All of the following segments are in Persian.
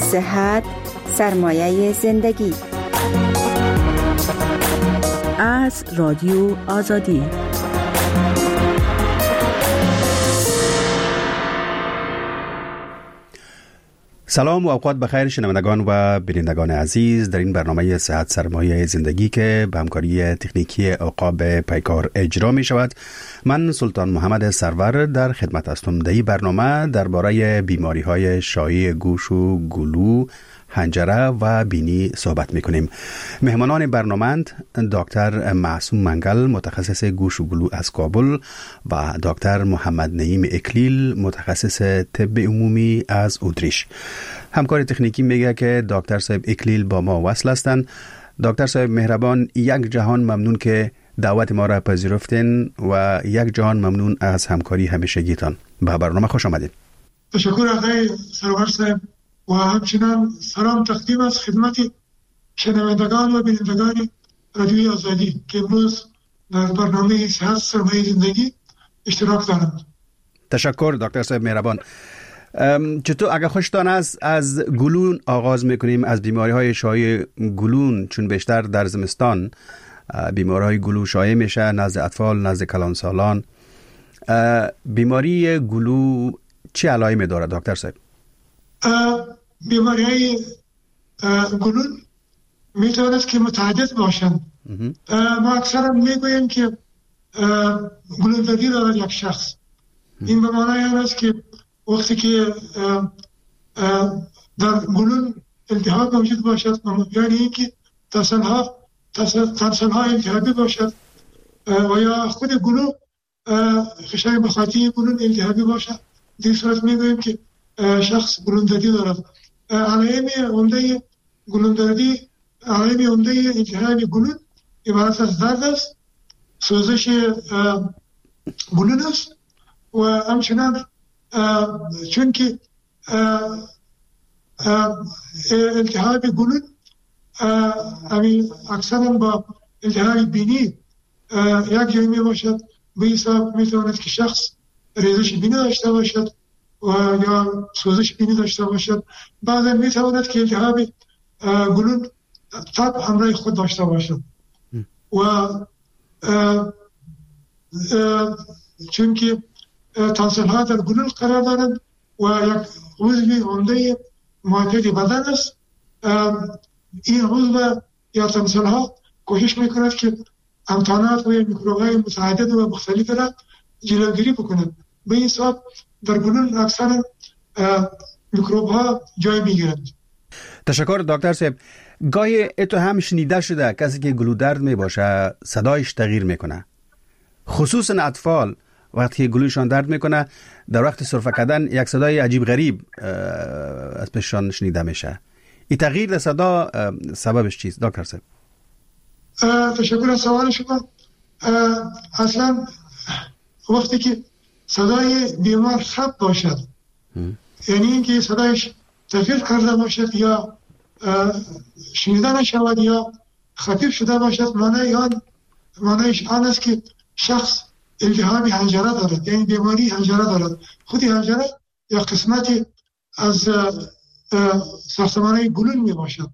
صحت سرمایه زندگی. از رادیو آزادی. سلام و اوقات بخیر شنوندگان و بینندگان عزیز، در این برنامه صحت سرمایه زندگی که به همکاری تکنیکی عقاب پیکار اجرا می شود، من سلطان محمد سرور در خدمت هستم. در این برنامه درباره بیماری های شایع گوش و گلو، حنجره و بینی صحبت میکنیم. مهمانان برنامه دکتر معصوم منگل، متخصص گوش و گلو از کابل، و دکتر محمد نعیم اکلیل، متخصص طب عمومی از اتریش. همکار تکنیکی میگه که دکتر صاحب اکلیل با ما وصل هستند. دکتر صاحب مهربان، یک جهان ممنون که دعوت ما را پذیرفتین و یک جهان ممنون از همکاری همیشگیتان. به برنامه خوش آمدید. تشکر آقای سرور صاحب و همچنان سلام تقدیم از خدمت شنوندگان و بینندگان رادیوی آزادی که امروز در برنامه صحت سرمایه زندگی اشتراک دارند. تشکر دکتر صاحب مهربان. چطور اگر خوشتان است از گلون آغاز میکنیم، از بیماری های شایع گلون، چون بیشتر در زمستان بیماری های گلو شایع میشه، نزد اطفال، نزد کلانسالان. بیماری گلو چه علائمی داره دکتر صاحب؟ بیماری های گلون میتواند که متعدد باشند. ما اکثرا میگوییم که گلون زدی دارد یک شخص. این به معنای این است که وقتی که در گلون التهاب موجود باشد، یعنی اینکه تنسلها التهابی باشد و یا خود گلو خشای مخاطی گلون التهابی باشد، در صورت میگوییم که شخص گلوندردی دارد. علائم عمده گلوندردی، علائم عمده التهاب گلون عبارت از درد است، سوزش گلون است و همچنان چون که التهاب گلون اکثرا با التهاب بینی یک جایی می باشد، به حساب می تواند که شخص ریزش بینی داشته باشد و یا سوزش بینی داشته باشد. بعضا می تواند که التهاب گلون تب همراه خود داشته باشد و چون که تانسل ها در گلون قرار دارند و یک عضو عمده معتاد بدن است، این عضو یا تانسل ها کوشش میکند که امکانات و میکروب های متعدد و مختلف را جلوگیری بکنند. به این حساب در گلون اکثر میکروب ها جای میگیرند. تشکر دکتر صاحب. گاهی اتو هم شنیده شده کسی که گلو درد می باشه صدایش تغییر میکنه، خصوصا اطفال وقتی که گلوشان درد میکنه در وقت سرفه کردن یک صدای عجیب غریب از پیششان شنیده میشه. این تغییر در صدا سببش چیست دکتر صاحب؟ تشکر از سوال شما. اصلا وقتی که صدای بیمار خب باشد، یعنی اینکه صدایش تغییر کرده باشد یا شنیده نشود یا خفیف شده باشد، معنیش آن است که شخص التهاب حنجره دارد، یعنی بیماری حنجره دارد. خودی حنجره یا قسمتی از ساختمان گلون می باشد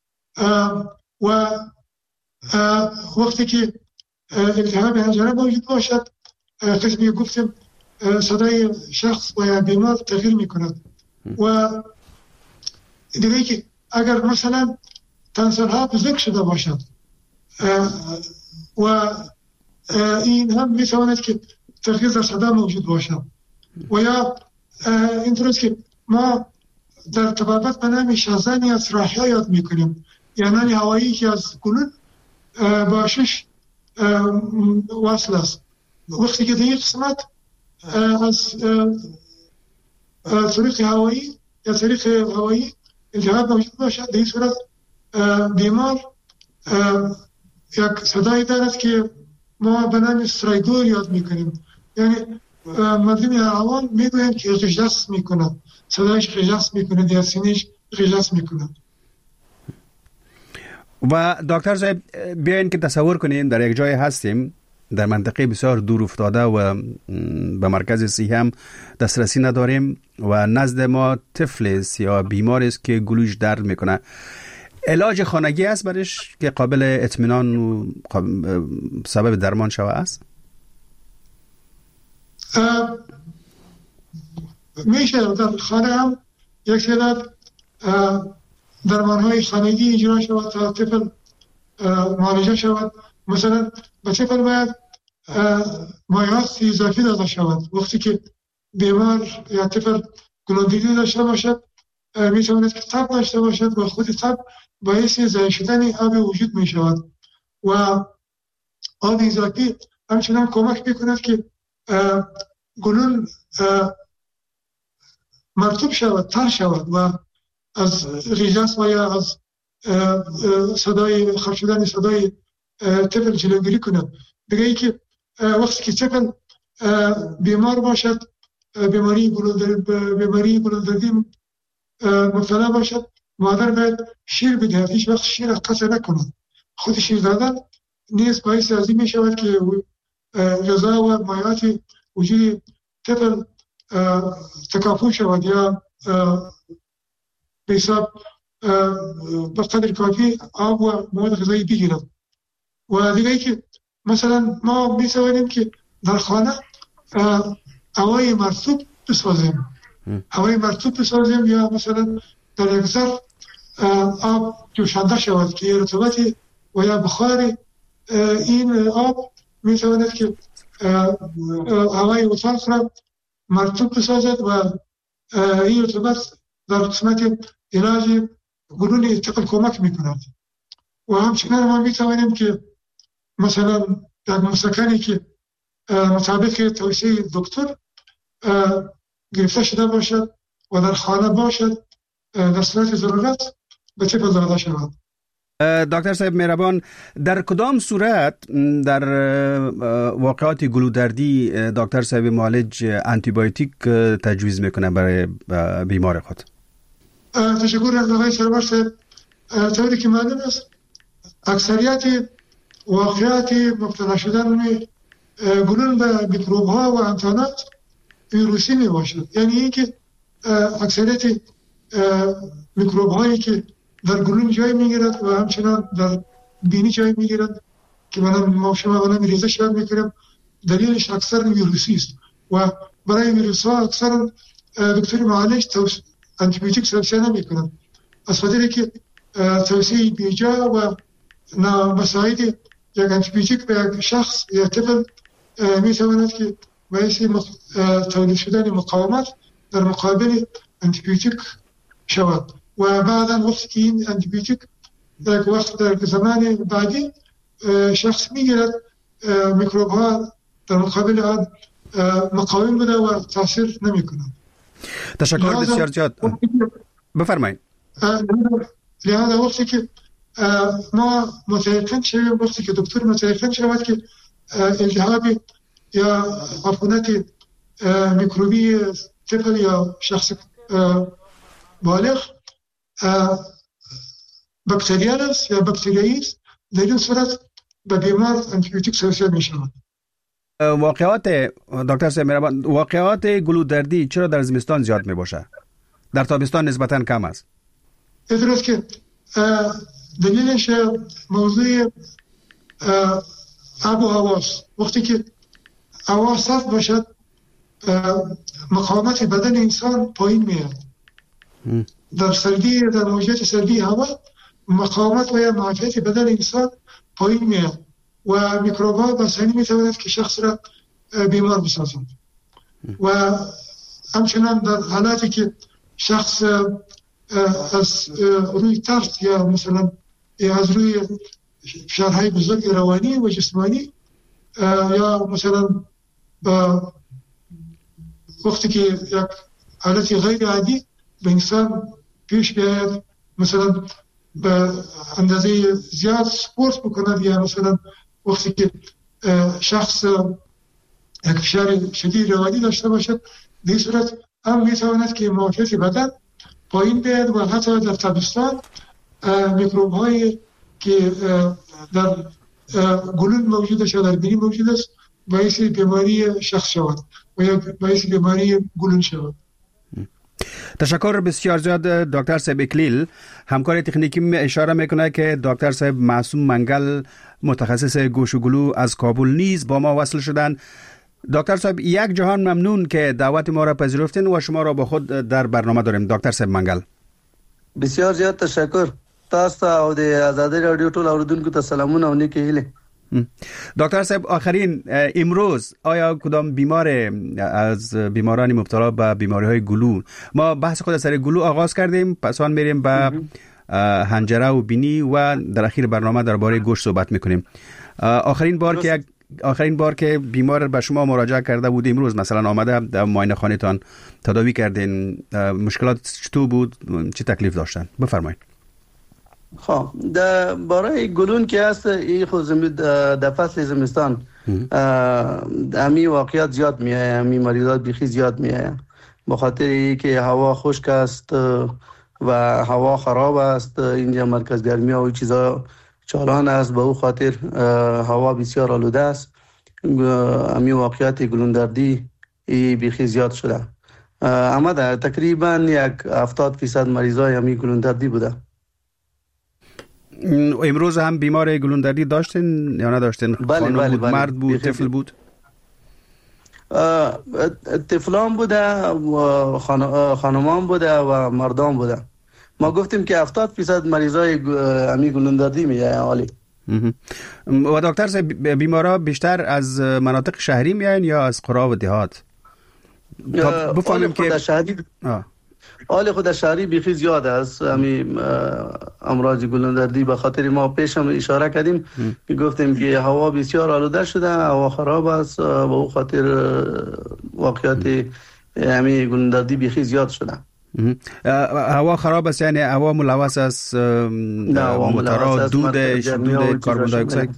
و وقتی که التهاب حنجره موجود باشد، قسمی گفتم صدای شخص و یا بیمار تغییر می کند. و دیگه که اگر مثلا تنسل ها بزرگ شده باشد و این هم می تواند که تغییر در صدا موجود باشد و یا اینطورست که ما در طبابت به نام شازانی از راحیه یاد می کنیم، یعنی هوایی که از گلون با شش وصل است. وقتی که در یک قسمت از طریق هوایی یا طریق هوایی التهاب موجود باشد، در این صورت بیمار یک صدایی دارد که ما به نام استرایدور یاد میکنیم، یعنی مردم عوام میگویند که غژس میکند، صدایش غژس میکند یا سینهش غژس میکند. و دکتر صاحب بیاین که تصور کنیم در یک جای هستیم در منطقه بسیار دور افتاده و به مرکز صحی هم دسترسی نداریم و نزد ما طفل است یا بیمار است که گلوش درد میکنه، علاج خانگی است برش که قابل اطمینان و سبب درمان شوه است؟ میشه در خانه هم یک تعداد درمان‌های خانگی اجرا شود تا طفل معالجه شود. مثلا به طفل باید مایعات اضافی داده شود. وقتی که بیمار یا طفل گلودردی داشته باشد میتواند که تب داشته باشد و خود تب باعث ضایع شدن آب وجود می شود و آب اضافی همچنان کمک میکند که گلون مرطوب شود، تر شود و از ریزش و یا از صدای خرج شدن صدای طفل جلوگیری کند. دیگه ای که وقتی که طفل بیمار باشد، بیماری گلودردی مبتلا باشد، مادر باید شیر بدهد، هیچ وقت شیر قطع نکند. خود شیر دادن نیز باعث از این می شود که غذا و مایعات وجود طفل تکافو شود یا به حساب به قدر کافی آب و مواد غذایی بگیرد. و دیگه ای که مثلا ما می توانیم که در خانه هوای مرطوب بسازیم یا مثلا در یک ظرف آب جوشانده شود که رطوبت و یا بخار این آب می تواند که هوای اتاق را مرطوب بسازد و این رطوبت در قسمت علاج گلون طفل کمک می کند. و همچنین ما می توانیم که مثلا در مسکنی که مطابق توصیه دکتر گرفته شده باشد و در خانه باشد، در صورت ضرورت به طفل داده شود. دکتر صاحب مهربان، در کدام صورت در واقعات گلودردی دکتر صاحب معالج آنتیبیوتیک تجویز میکنه برای بیمار خود؟ تشکر از آقای سرباز صاحب. طوری که معلوم است اکثریت واقعات مبتلا شدن گلون به میکروب ها و انتانات ویروسی می باشد. یعنی اینکه اکثریت میکروب هایی که در گلون جای میگیرد و همچنان در بینی جای میگیرد که ما شما ریزش یاد میکنم، دلیلش اکثر ویروسی است و برای ویروس ها اکثر دکتر معالج آنتیبیوتیک توصیه نمیکنند، از خاطر که توصیه بیجا و نامساعد یک آنتیبیوتیک به یک شخص یا طفل میتواند که باعث تولید شدن مقاومت در مقابل آنتیبیوتیک شود و بعدا وقتی که این آنتیبیوتیک در وقت در زمان بعدی شخص میگیرد، میکروب ها در مقابل آن مقاوم بوده و تاثیر نمی کنند. تشکر بسیار زیاد. بفرمایید. لحاظا وقتی که ما متيقن شویم، وقتی که دکتر متيقن شود که التهاب یا عفونت میکروبی طفل یا شخص بالغ بکتریال است یا باکتریایی است، در این صورت به بیمار آنتیبیوتیک توصیه می شود. واقعات دکتر صاحب مهربان، واقعات گلودردی چرا در زمستان زیاد می باشه؟ در تابستان نسبتاً کم است. درست که دلیلش موضوع آب و هواست. وقتی که هوا صاف باشد مقاومت بدن انسان پایین میاد. در سردی، در موجات سردی هوا مقاومت و یا معافیت بدن انسان پایین میاد و میکروب‌ها بسیاری میتواند که شخص را بیمار بسازند و همچنان در حالاتی که شخص از روی ترس یا مثلا از روی فشارهای بزرگ روانی و جسمانی یا مثلا وقتی که یک حالت غیر عادی به انسان پیش بیاید، مثلا به اندازه زیاد سپورت بکند یا مثلا وقتی که شخص یک فشار شدید روانی داشته باشد، به این صورت هم میتواند که معافیت بدن پایین بیاید و حتی در تابستان میکروب هایی که در گلون موجود است یا در بینی موجود است باعث بیماری شخص شود و یا باعث بیماری گلون شود. تشکر بسیار زیاد دکتر صاحب اکلیل. همکار تکنیکی اشاره میکنه که دکتر صاحب معصوم منگل متخصص گوش و گلو از کابل نیز با ما وصل شدن. دکتر صاحب یک جهان ممنون که دعوت ما را پذیرفتین و شما را با خود در برنامه داریم. دکتر صاحب منگل بسیار زیاد تشکر. تاسو او د آزادی رادیو ټول اوریدونکو ته سلامونه او نیکی هیله. دکتر صاحب آخرین امروز آیا کدام بیمار از بیماران مبتلا به بیماری های گلو، ما بحث خود سر گلو آغاز کردیم، پس آن میریم به حنجره و بینی و در اخیر برنامه درباره گوشت صحبت میکنیم. آخرین بار که بیمار به شما مراجعه کرده بود امروز مثلا آمده در معاینه خانه تان تداوی کردین، مشکلات چطور بود، چه تکلیف داشتن؟ بفرمایید. خب در برای گلون که هست این خود در فصل زمستان امی واقعیت زیاد میایه، امی مریضات بیخی زیاد میایه به خاطر ای که هوا خشک است و هوا خراب است. اینجا مرکز گرمی و چیزا چالان است، به او خاطر هوا بسیار آلوده است. امی واقعیت گلون دردی بیخی زیاد شده. اما در تقریبا 70% مریضای امی گلون دردی بوده. امروز هم بیمار گلون دردی داشتین یا نداشتین؟ بله بود، مرد بود، طفل بود؟ طفلان بوده و خانمان بوده و مردان بوده. ما گفتیم که 70% مریضای امی گلون دردی میایه عالی. و دکتر صاحب بیمارا بیشتر از مناطق شهری میایین یا از قرا و دهات؟ بفهمیم که حال خود شهری بیخی زیاد است امی امراض گلون دردی. به خاطر ما پیش هم اشاره کردیم که گفتیم که هوا بسیار آلوده شده، هوا خراب است، به او خاطر واقعیت امی گلون دردی بیخی زیاد شده. هوا خراب است یعنی هوا ملوث است، موتورا، دود کربن دی اکساید.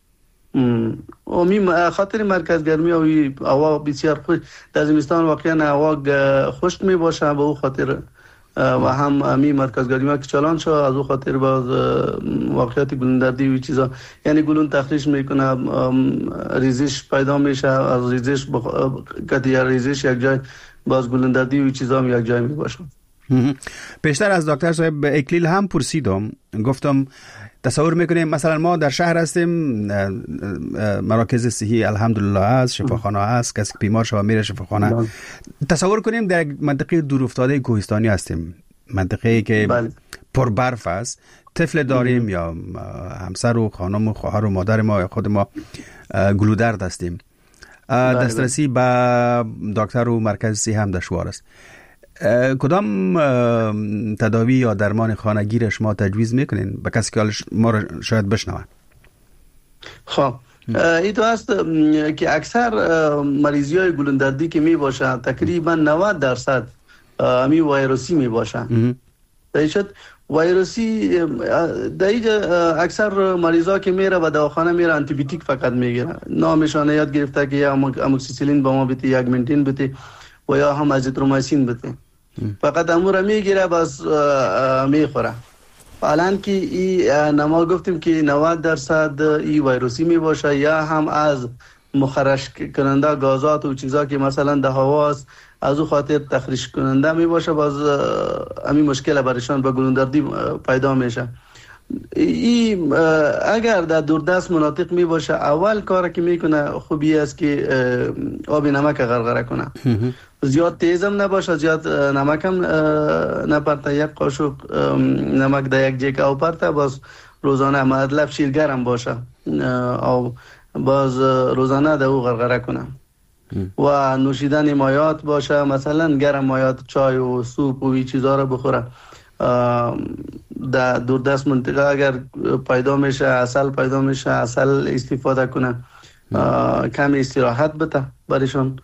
خاطر مرکز گرمی و هوا بسیار خوش در زمستان واقعا هوا خشک می باشه، به او خاطر و هم امی مرکز گرمی که چالان شد از او خاطر باز واقعیت گلون دردی و چیزا، یعنی گلون تخریش میکنه، ریزش پیدا میشه، از ریزش کتی ریزش یک جای باز گلون دردی و چیزا هم یک جای می باشه. پیشتر از دکتر صاحب اکلیل هم پرسیدم، گفتم تصور میکنیم مثلا ما در شهر هستیم، مراکز صحی الحمدلله هست، شفاخانه هست، کسی بیمار شده میره شفاخانه. تصور کنیم در منطقه دورافتاده کوهستانی هستیم، منطقه‌ای که پر برف است، طفل داریم یا همسر و خانم و خواهر و مادر ما یا خود ما گلودرد هستیم، دسترسی به دکتر و مرکز صحی هم دشوار است. کدام تداوی یا درمان خانگیر شما تجویز میکنین به کسی که ما را شاید بشنوه؟ خب این تو هست که اکثر مریضی های گلون دردی که می باشه تقریبا 90% امی ویروسی می باشه. دایشت ویروسی در اکثر مریضا که میره و دواخانه میره آنتی بیوتیک فقط میگیره، نامشان یاد گرفته که یا اموکسیسیلین با ما بده، یک منتین بده و یا هم ازیترومایسین بده، فقط امور میگیره بس میخوره. حالا که نما گفتیم که 90% ای ویروسی می باشه یا هم از مخرش کننده گازات و چیزا که مثلا در هوا است از او خاطر تخریش کننده می باشه، باز همین مشکل برایشان به گلون دردی پیدا میشه. اگر در دوردست مناطق می باشه اول کاری که میکنه خوبی است که آب نمک غرغره کنه، زیاد تیزم نباشه، زیاد نمک هم نپرته، یک قاشق نمک در یک جیک او پرته، باز روزانه مطلب شیر گرم باشه او باز روزانه در او غرغره کنه و نوشیدن مایات باشه، مثلا گرم مایات، چای و سوپ و این چیزا رو بخوره. در دوردست منطقه اگر پیدا میشه عسل پیدا میشه، عسل استفاده کنه، کم استراحت بده برایشان،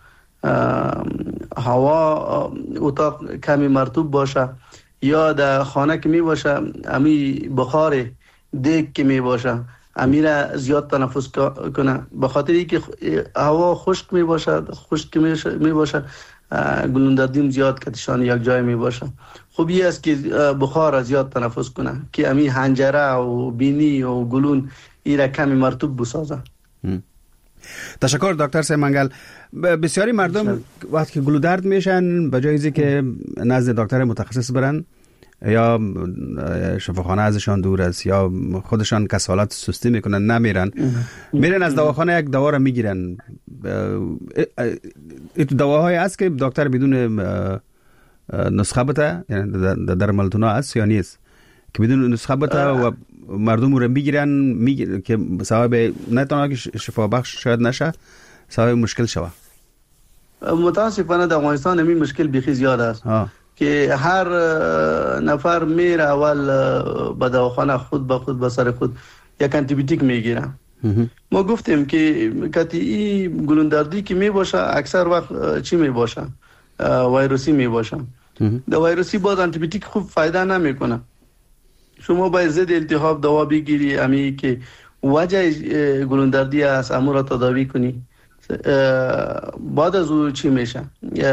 هوا اتاق کمی مرطوب باشه یا در خانه که می باشه امی بخار دیگ که می باشه امی را زیاد تنفس کنه، به خاطر اینکه هوا خشک می باشه گلون دردیم زیاد کتشان یک جای می باشه. خوبی است که بخار را زیاد تنفس کنه که امی حنجره و بینی و گلون ای را کمی مرطوب بسازه. تشکر دکتر صاحب منگل. بسیاری مردم وقتی که گلودرد میشن به جای اینکه نزد دکتر متخصص برن یا شفاخانه ازشان دور است یا خودشان کسالت سستی میکنن نمیرن، میرن از دواخانه یک دوا را میگیرن. این دواهای است که دکتر بدون نسخه بده، یعنی در ملتونا است یا نیست که بدون نسخه بده و مردم رو میگیرن که سبب نه تنها که شفا بخش شاید نشه، سبب مشکل شوه. متاسفانه در افغانستان همین مشکل بیخی زیاد است که هر نفر میره اول به دواخانه خود به خود به سر خود یک آنتی بیوتیک میگیره. ما گفتیم که قطعی گلوندردی که میباشه اکثر وقت چی میباشه؟ ویروسی میباشه. در ویروسی باز آنتی بیوتیک خوب فایده نمیکنه. شما باید ضد التهاب دوا بگیری، امی که وجه گلوندردی است امور را تداوی کنی. بعد از او چی میشه؟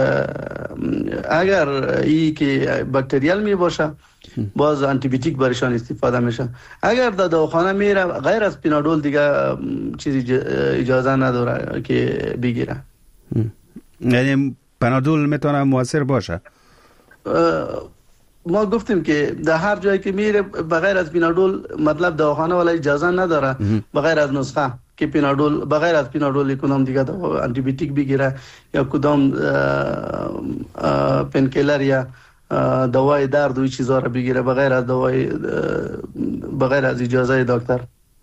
اگر ای که باکتریال می باشه باز آنتی بیوتیک برایشان استفاده میشه. اگر در دواخانه میره غیر از پینادول دیگه چیزی اجازه نداره که بگیره. یعنی پینادول میتونه مؤثر باشه؟ ما گفتیم که در هر جایی که میره بغیر از پینادول، مطلب دواخانه ولی اجازه نداره بغیر از نسخه که پینادول، بغیر از پینادول کدام دیگه دوا آنتی بیوتیک بگیره یا کدام پنکیلر یا دوای درد و چیزا رو بگیره بغیر از بغیر از اجازه دکتر.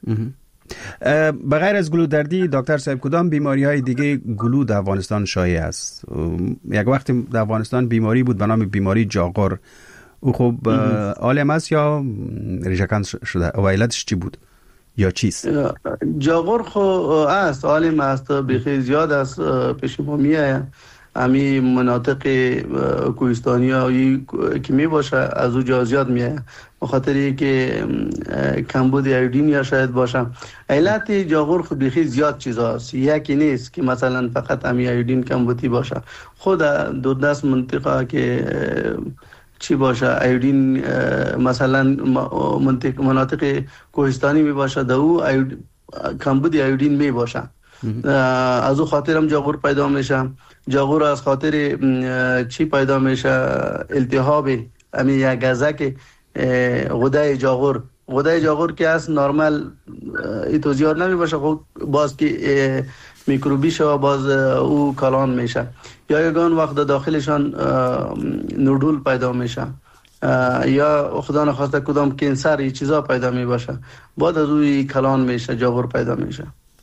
بغیر از گلودردی دکتر صاحب کدام بیماری های دیگه گلو در افغانستان شایع است؟ یک وقتی در افغانستان بیماری بود به نام بیماری جاغور، او خب عالم است یا ریشه‌کن شده؟ و علتش چی بود یا چیست؟ جاغور خو است، عالم است، بخی زیاد است، پیش ما میایه. امی مناطق کوهستانی هایی که می باشه از او جا زیاد میایه، بخاطری که کمبود ایودین یا شاید باشه. علت جاغور خود بخی زیاد چیزاست، یکی نیست که مثلا فقط امی ایودین کمبودی باشه. خود دو دست منطقه که چی باشه ایودین، مثلا مناطق کوهستانی می باشه در او کمبود ایودین می باشه. از او خاطر هم جاغور پیدا میشه. جاغور از خاطر چی پیدا میشه؟ التهاب امی یک گزک غده جاغور که از نرمال ایتو زیاد نمی باشه، خب باز که میکروبی شو باز او کلان میشه یا یگان وقت داخلشان نودول پیدا میشه یا خدا نخواسته کدام کانسر ای چیزا پیدا می باشه، بعد از او کلان میشه، جاغور پیدا میشه.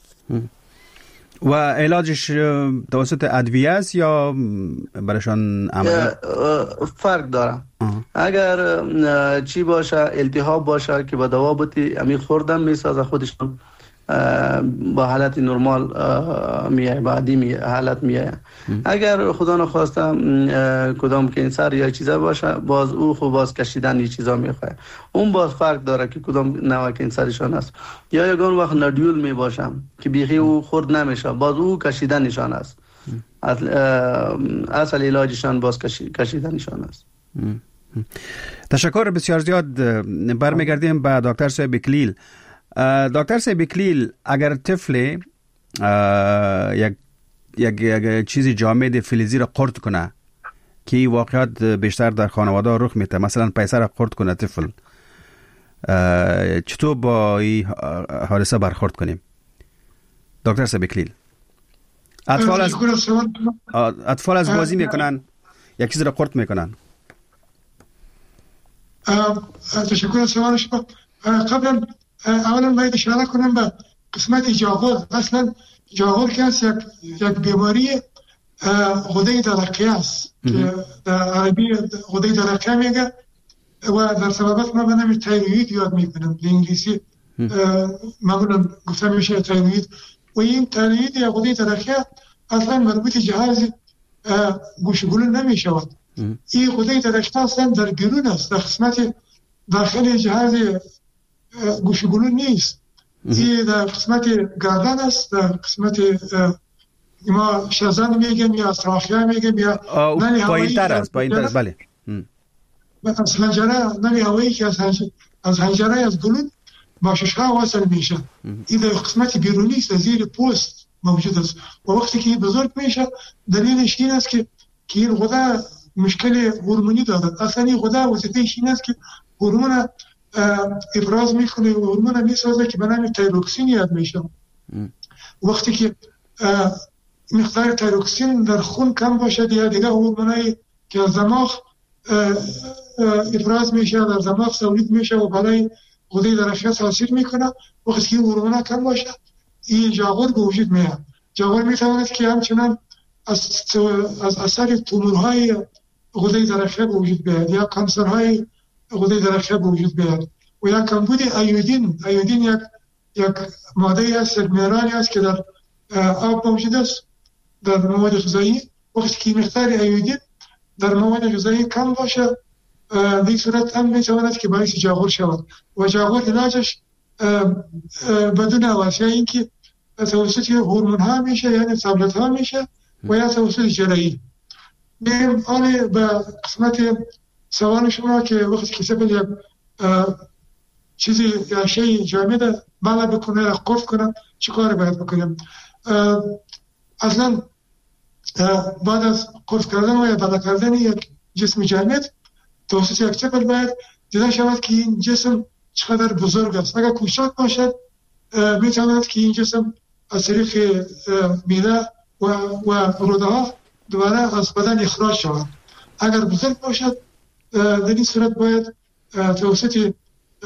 و علاجش توسط ادویه است یا برایشان عملیات؟ فرق داره. اگر چی باشه التهاب باشه که با دوا بودی امی خوردن میسازه خودشون با حالت نرمال میایه، بعدی حالت میایه. اگر خدا نخواسته کدام کانسر یا چیزا باشه باز او خب باز کشیدن یه چیزا میخواه، اون باز فرق داره که کدام نوع کانسرشان است. یا یگان وقت نودول می باشه که بیخی او خورد نمیشه باز او کشیدنشان است. اصل علاجشان باز کشیدنشان است. تشکر بسیار زیاد. برمیگردیم به دکتر صاحب اکلیل. دکتر صاحب اکلیل، اگر طفل یک چیزی جامد فلزی را قرط کنه که واقعیت بیشتر در خانواده رخ میده، مثلا پیسه را قرط کنه طفل، چطور با این حادثه برخورد کنیم دکتر صاحب اکلیل؟ اطفال از بازی میکنن، یک چیز را قرط میکنن. تشکر از سوال شما. قبلا اولا باید اشاره کنم به قسمت جاغور. اصلا جاغور که است یک بیماری غده درقیه است که در عربی غده درقیه میگه و در سببت ما به نام تایروید یاد میکنم، به انگلیسی معمولا گفته میشه تایروید. و این تایروید یا غده درقیه اصلا مربوط جهاز گوشگلو نمیشود. این غده درقیه اصلا در بیرون است، در قسمت داخل جهاز گوشگلو نیست. این در قسمت گردن است، در قسمت ما شازن میگیم یا استراخیا میگیم یا پایین تر است. بله. از حنجره نمی هوایی که از حنجره از گلو با ششها وصل میشه. این در قسمت بیرونی است، زیر پوست موجود است و وقتی که بزرگ میشه دلیلش این است که این غده مشکل هورمونی دارد. اصلا این غده وظیفه‌اش این است که هورمون افراز میکنه و هورمون میسازه که به نام تایروکسین یاد میشه. وقتی که مقدار تایروکسین در خون کم باشد یا دیگه هورمونایی که از دماغ افراز میشه در دماغ تولید میشه و برای غده درقیه تاثیر میکنه، وقتی که هورمونا کم باشه این جاغور به وجود میاد. جاغور میتواند که همچنان از اثر تومورهای غده درقیه به وجود بیاد یا کانسرهای غده درقیه به وجود بیاد و یا کمبود ایودین یک ماده است، یک مهرانی است که در آب موجود است در مواد غذایی. وقتی که مقدار ایودین در مواد غذایی کم باشه در این صورت هم میتواند که باعث جاغور شود و جاغور علاجش بدون عوض این که توسط هورمون ها میشه یعنی تابلت ها میشه و یا توسط جراحی. بریم آن به قسمت سوال شما که وقتی که سبب یک چیزی یا شیء جامد بالا بکنه یا قفل کنه چه کار باید بکنیم؟ اصلا بعد از قفل کردن و یا بالا کردن یک جسم جامد توسط یک چپل باید دیده شود که این جسم چقدر بزرگ است. اگر کوچک باشد میتواند که این جسم از طریق میده و روده ها دوباره از بدن اخراج شود. اگر بزرگ باشد در این صورت باید توسط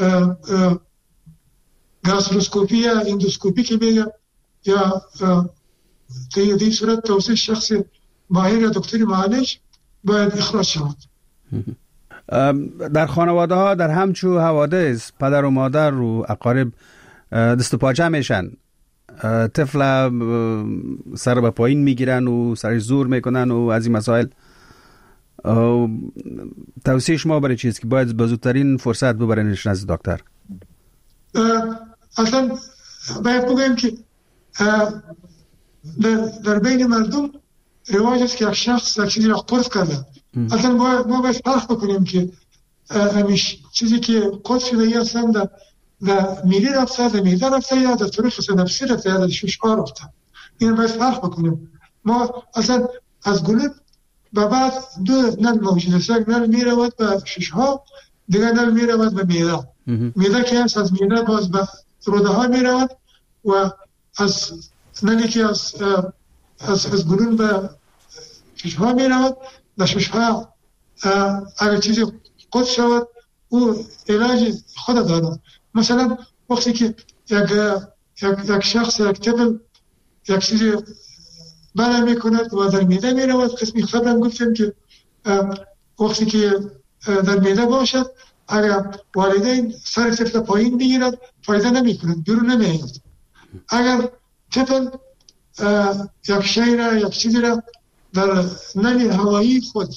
گاستروسکوپی یا اندوسکوپی که میگه یا در این صورت توسط شخص ماهر یا دکتر معالج باید اخراج شود. در خانواده ها در همچو حوادث پدر و مادر و اقارب دست و پاچه میشن، طفل سر به پایین میگیرن و سرش زور میکنن و از این مسائل. توصیه شما برای چیست که باید بزرگترین فرصت ببرنش نزد دکتر؟ اصلا باید بگویم که در بین مردم رواج است که یک شخص یک چیزی را قرص کرده. اصلا ما باید فرق بکنیم که همیشه چیزی که قرص شده یا اصلا در میلی رفته، در میده رفته یا در طریق سنفسی رفته یا در ششها رفته. این باید فرق بکنیم. ما اصلا از گلوب به بعد دو نل موجود است. یک نل می رود به ششها، دیگر نل می رود به میده. میده که هست از میده باز به روده ها می رود و از نلی که از گلوب به ششها می رود. در ششها اگر چیزی قد شود او علاج خود دارد. مثلا وقتی که یک شخص یک طفل یک چیزی بله میکند و در میده میرود، قسمی خبرم گفتیم که وقتی که در میده باشد اگر والدین سر طفل پایین بگیرد فایده نمیکند، بیرون نمیآید. اگر طفل یک شی را یک چیزی را در نل هوایی خود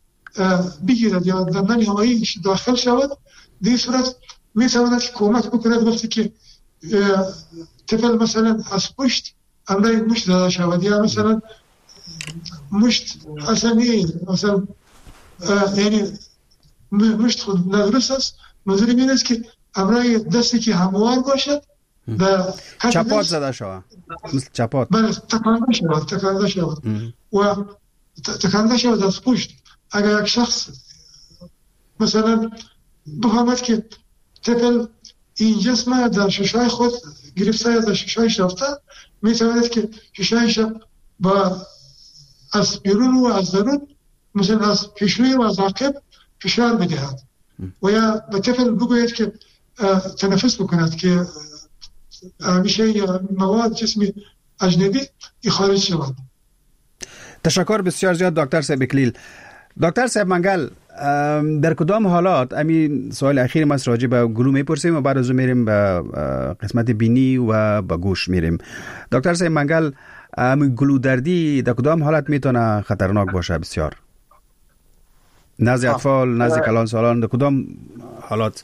بگیرد یا در نل هوایی داخل شود، در صورت میتواند کمک بکند وقتی که طفل مثلا از پشت امرای مشت داده شود یا مثلا مشت اصلا مثلا یعنی مشت خود ندرست است. منظورم این است که امرای دستی که هموار باشد چپات زده شود، مثل چپات تکانده شود و تکانده شود از پشت. اگر یک شخص مثلا بفهمد که طفل این جسم در ششای خود گرفته یا در ششایش رفته، میتواند که ششایش با از بیرون و از درون مثلا از پیشوی و از عقب فشار بدهد و یا به طفل بگوید که تنفس بکند که میشه مواد جسم اجنبی خارج شود. تشکر بسیار زیاد دکتر صاحب اکلیل. دکتر صاحب منگل، در کدام حالات، همین سوال اخیر ما راجع به گلو میپرسیم و بعد از اون میریم به قسمت بینی و به گوش میریم. دکتر صاحب منگل، گلو دردی در کدام حالت میتونه خطرناک باشه؟ بسیار نزد اطفال، نزد کلان سالان، در کدام حالات؟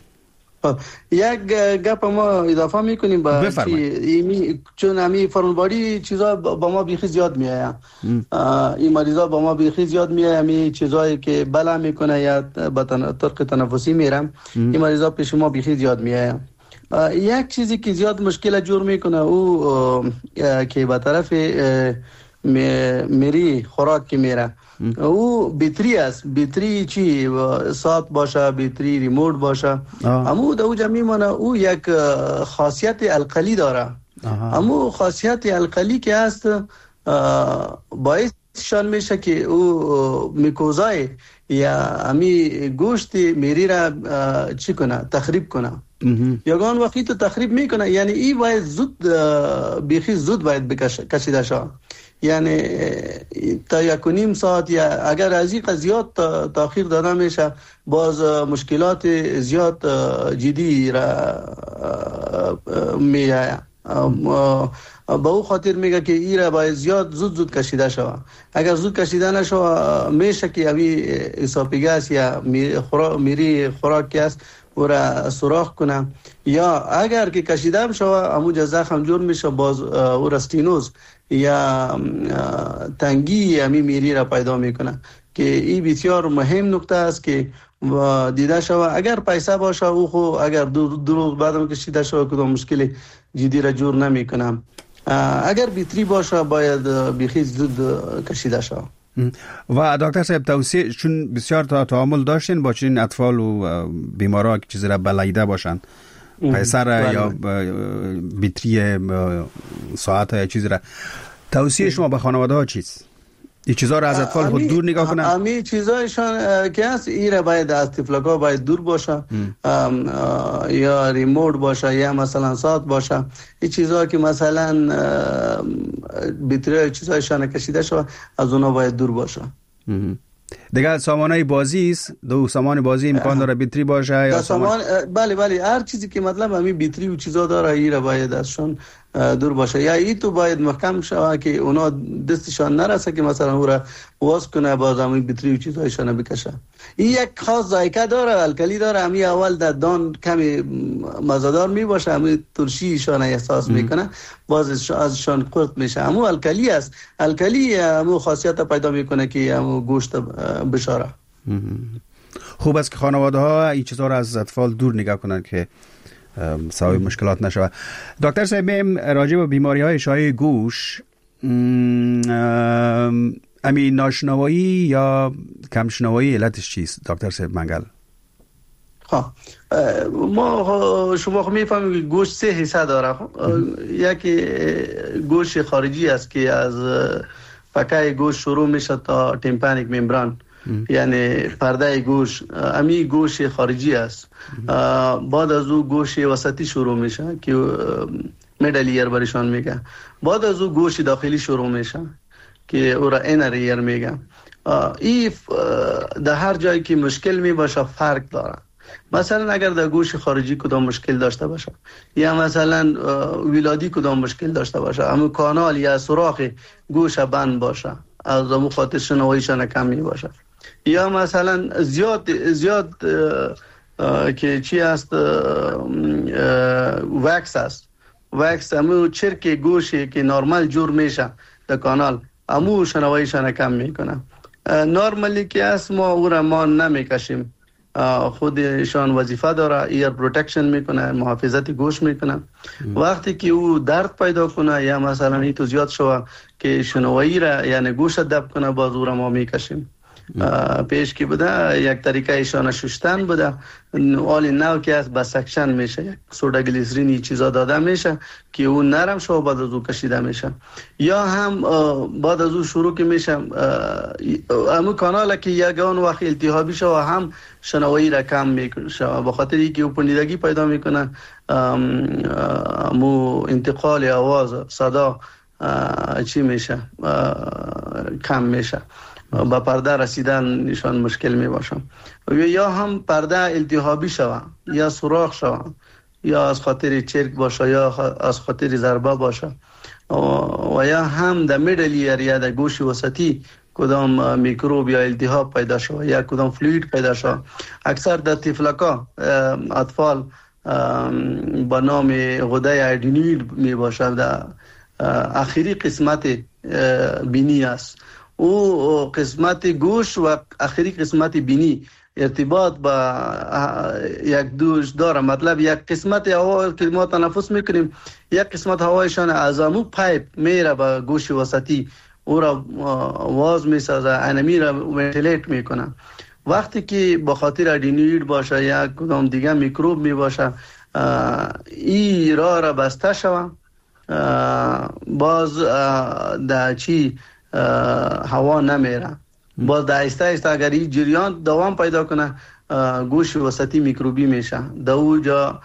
یک گپ ما اضافه میکنیم با چون همی فرمانباری چیزا با ما بیخی زیاد میآید. این مریضا با ما بیخی زیاد میآید. همی چیزایی که بلا میکنه یا به طرق تنفسی میرم، این مریضا پیش ما بیخی زیاد میآید. یک چیزی که زیاد مشکل جور میکنه او که به طرف میری خوراک که میره او بیتری است. بیتری چی ساعت باشه، بیتری ریموت باشه، امو دو جمعی مانه او یک خاصیت القلی داره. امو خاصیت القلی که است باعث شان میشه که او میکوزای یا امی گوشت میری را چی کنه، تخریب کنه. یگان وقتی تو تخریب میکنه یعنی ای باید زود بیخی زود باید کشیده شود. یعنی تا 1.5 ساعت یا اگر از این زیاد تاخیر داده میشه باز مشکلات زیاد جدی را میآید. با او خاطر میگه که این را باید زود کشیده شود. اگر زود کشیده نشود میشه که اوی اسوفاگاس یا میری خوراک که است او را سوراخ کنه، یا اگر که کشیده شود اموجه زخم جور میشه باز او را استینوز یا تنگی امی میری را پیدا میکنه که این بسیار مهم نکته است که دیده شود. اگر پیسه باشه او خو اگر دو روز بعدم کشیده شود کدام مشکل جدی را جور نمیکنه. اگر بیتری باشه باید بیخی زود کشیده شود. و دکتر صاحب توصیه چون بسیار تعامل داشتین با چنین اطفال و بیمارا که چیزی را بلایده باشن، پیسه را یا بیتری ساعت یا چیزی را، توصیه شما به خانواده ها چیست؟ این چیزا را از اطفال خود دور نگاه کنن؟ امی چیزایشان که هست این را باید از تفلکا باید دور باشه، یا ریموت باشه یا مثلا ساعت باشه. این چیزا که مثلا بیتری چیزایشان کشیده شده از اونا باید دور باشه. دیگه سامانه بازی است، دو سامان بازی امکان داره بیتری باشه یا سامان؟ بله هر چیزی که مطلب همین بیتری و چیزا داره این را باید ازشون دور باشه. یا این تو باید محکم شوه که اونا دستشان نرسه که مثلا او را واس کنه باز همین بیتری و چیزایشان بکشه. این یک خاص ذائقه داره، الکلی داره. همین اول در دان کمی مزه‌دار می باشه، همین ترشیشان احساس میکنه باز ازشان قرط میشه. همون الکلی است. الکلی همون خاصیت پیدا میکنه که همون گوشت بشاره. خوب است که خانواده ها این چیزا را از اطفال دور نگاه کنن که سبب مشکلات نشود. دکتر صاحب میم راجع به بیماری های شایع گوش، امی ناشنوایی یا کمشنوایی علتش چیست دکتر صاحب منگل؟ شما میفهمید که گوشت 3 حصه داره. یکی گوشت خارجی است که از پکه گوشت شروع میشه تا تیمپانیک ممبران، یعنی پرده گوشت، امی گوشت خارجی است. بعد از او گوشت وسطی شروع میشه که میدل ایر برشان میگه. بعد از او گوشت داخلی شروع میشه که او را اینر ایر میگه. این در هر جایی که مشکل می باشه فرق داره. مثلا اگر در گوشت خارجی کدام مشکل داشته باشه یا مثلا ولادی کدام مشکل داشته باشه، همون کانال یا سوراخ گوشت بند باشه، از همون خاطر شنواییشان کم می باشه، یا مثلا زیاد که چی است وکس است. وکس همون چرک گوشت که نرمال جور میشه در کانال، همون شنواییشان کم میکنه. نرمالی که است ما او را ما نمیکشیم، خودشان وظیفه داره، ایر پروتکشن میکنه، محافظت گوش میکنه. وقتی که او درد پیدا کنه یا مثلا این تو زیاد شوه که شنوایی را یعنی گوش دب کنه باز او را ما میکشیم. پیش که بوده یک طریقه ایشان ششتن بوده، آلی نو که از بسکشن میشه، یک سودا گلیسرینی چیزا داده میشه که اون نرم شو بعد از او کشیده میشه. یا هم بعد از او شروع که میشه همون کانال که یگان وقت التهابی شو هم شنوایی را کم میشه، به خاطر اینکه او پنیدگی پیدا میکنه، همون انتقال آواز صدا چی میشه کم میشه، با پرده رسیدن نشان مشکل می باشه. یا هم پرده التهابی شوه یا سوراخ شوه یا از خاطر چرک باشه یا از خاطر ضربه باشه، و یا هم در میدل ایریا در گوش وسطی کدام میکروب یا التهاب پیدا شوه یا کدام فلوید پیدا شوه. اکثر در طفلکا اطفال با نام غده ادینوید می باشه، در آخری قسمت بینی است. او قسمت گوش و آخری قسمت بینی ارتباط با یک دوش داره. مطلب یک قسمت هوا که ما تنفس میکنیم، یک قسمت هوایشان از امو پایپ میره به گوش وسطی، او را واز میسازه، انمی را ونتیلیت میکنه. وقتی که به خاطر ادینوید باشه یا کدام دیگه میکروب می باشه، ای را بسته شوه، باز در چی هوا نمیره. باز در ایسته ایسته اگر این جریان دوام پیدا کنه، گوش وسطی میکروبی میشه. در اوجا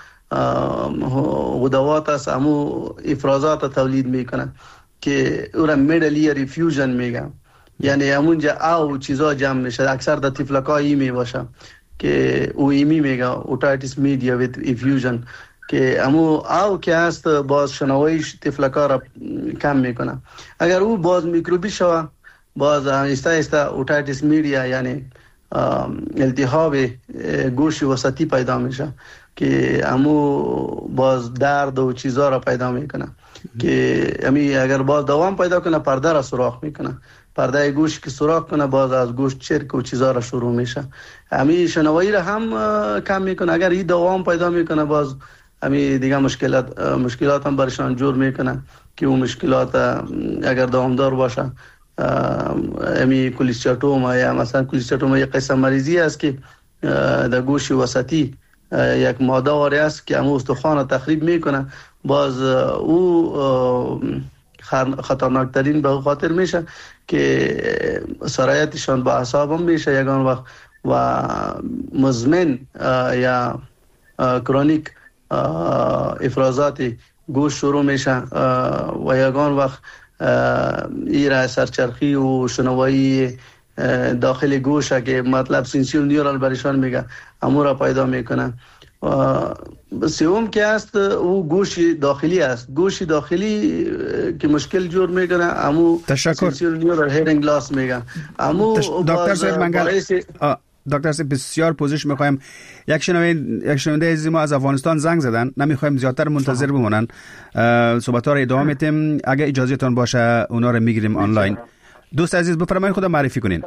غدوات است، امو افرازات تولید میکنه که او را میدل ایر افیوژن میگه. یعنی همونجا او چیزا جمع میشه. اکثر در تفلکا ایمی باشه که او ایمی میگه، اوتایتیس میدیا ویت افیوژن، که امو او که هست باز شنوایش تفلکا را کم میکنه. اگر او باز میکروبی شوه، باز ایسته ایسته اوتایتیس میدیا یعنی التهاب گوش وسطی پیدا میشه که امو باز درد و چیزا را پیدا میکنه که امی اگر باز دوام پیدا کنه پرده را سوراخ میکنه. پرده گوش که سوراخ کنه، باز از گوش چرک و چیزا را شروع میشه. امی شنوایی را هم کم میکنه. اگر این دوام پیدا میکنه، باز امی دیگه مشکلات هم برشان جور میکنه که اون مشکلات اگر دوامدار باشه، امی کولیستاتوما یا مثلا کولیستاتوما یک قسم مریضی است که در گوش وسطی یک ماده واری است که امو استخوان تخریب میکنه. باز او خطرناکترین به خاطر میشه که سرایتشان با اعصاب هم میشه یگان وقت و مزمن یا کرونیک افرازات گوش شروع میشه و یگان وقت ایره سرچرخی و شنوایی داخل گوش که مطلب سینسیل نیورال برشان میگه، امو را پیدا میکنه. سوم که است او گوش داخلی است. گوش داخلی که مشکل جور میکنه، امو سینسیل نیورال هیرینگ لاس میگه. امو دکتر صاحب منگل، دکتر صاحب بسیار پوزش میخوایم. یک شنونده عزیز ما از افغانستان زنگ زدن، نمیخوایم زیادتر منتظر بمونن، صحبت ها را ادامه میتیم. اگه اجازه تان باشه اونا رو میگیریم آنلاین. دوست عزیز بفرمایید خدا معرفی کنین.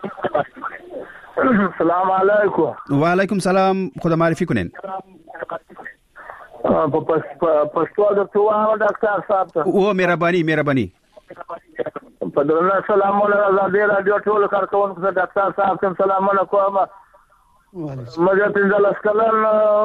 سلام علیکم. و علیکم سلام، خدا معرفی کنین. پښتو د توه ډاکټر صاحب ته او مهرباني په درنه سلامونه آزادي رادیو ټول کارکونکو ته ډاکټر صاحب ته سلامونه کوم. مګر پنځه کلن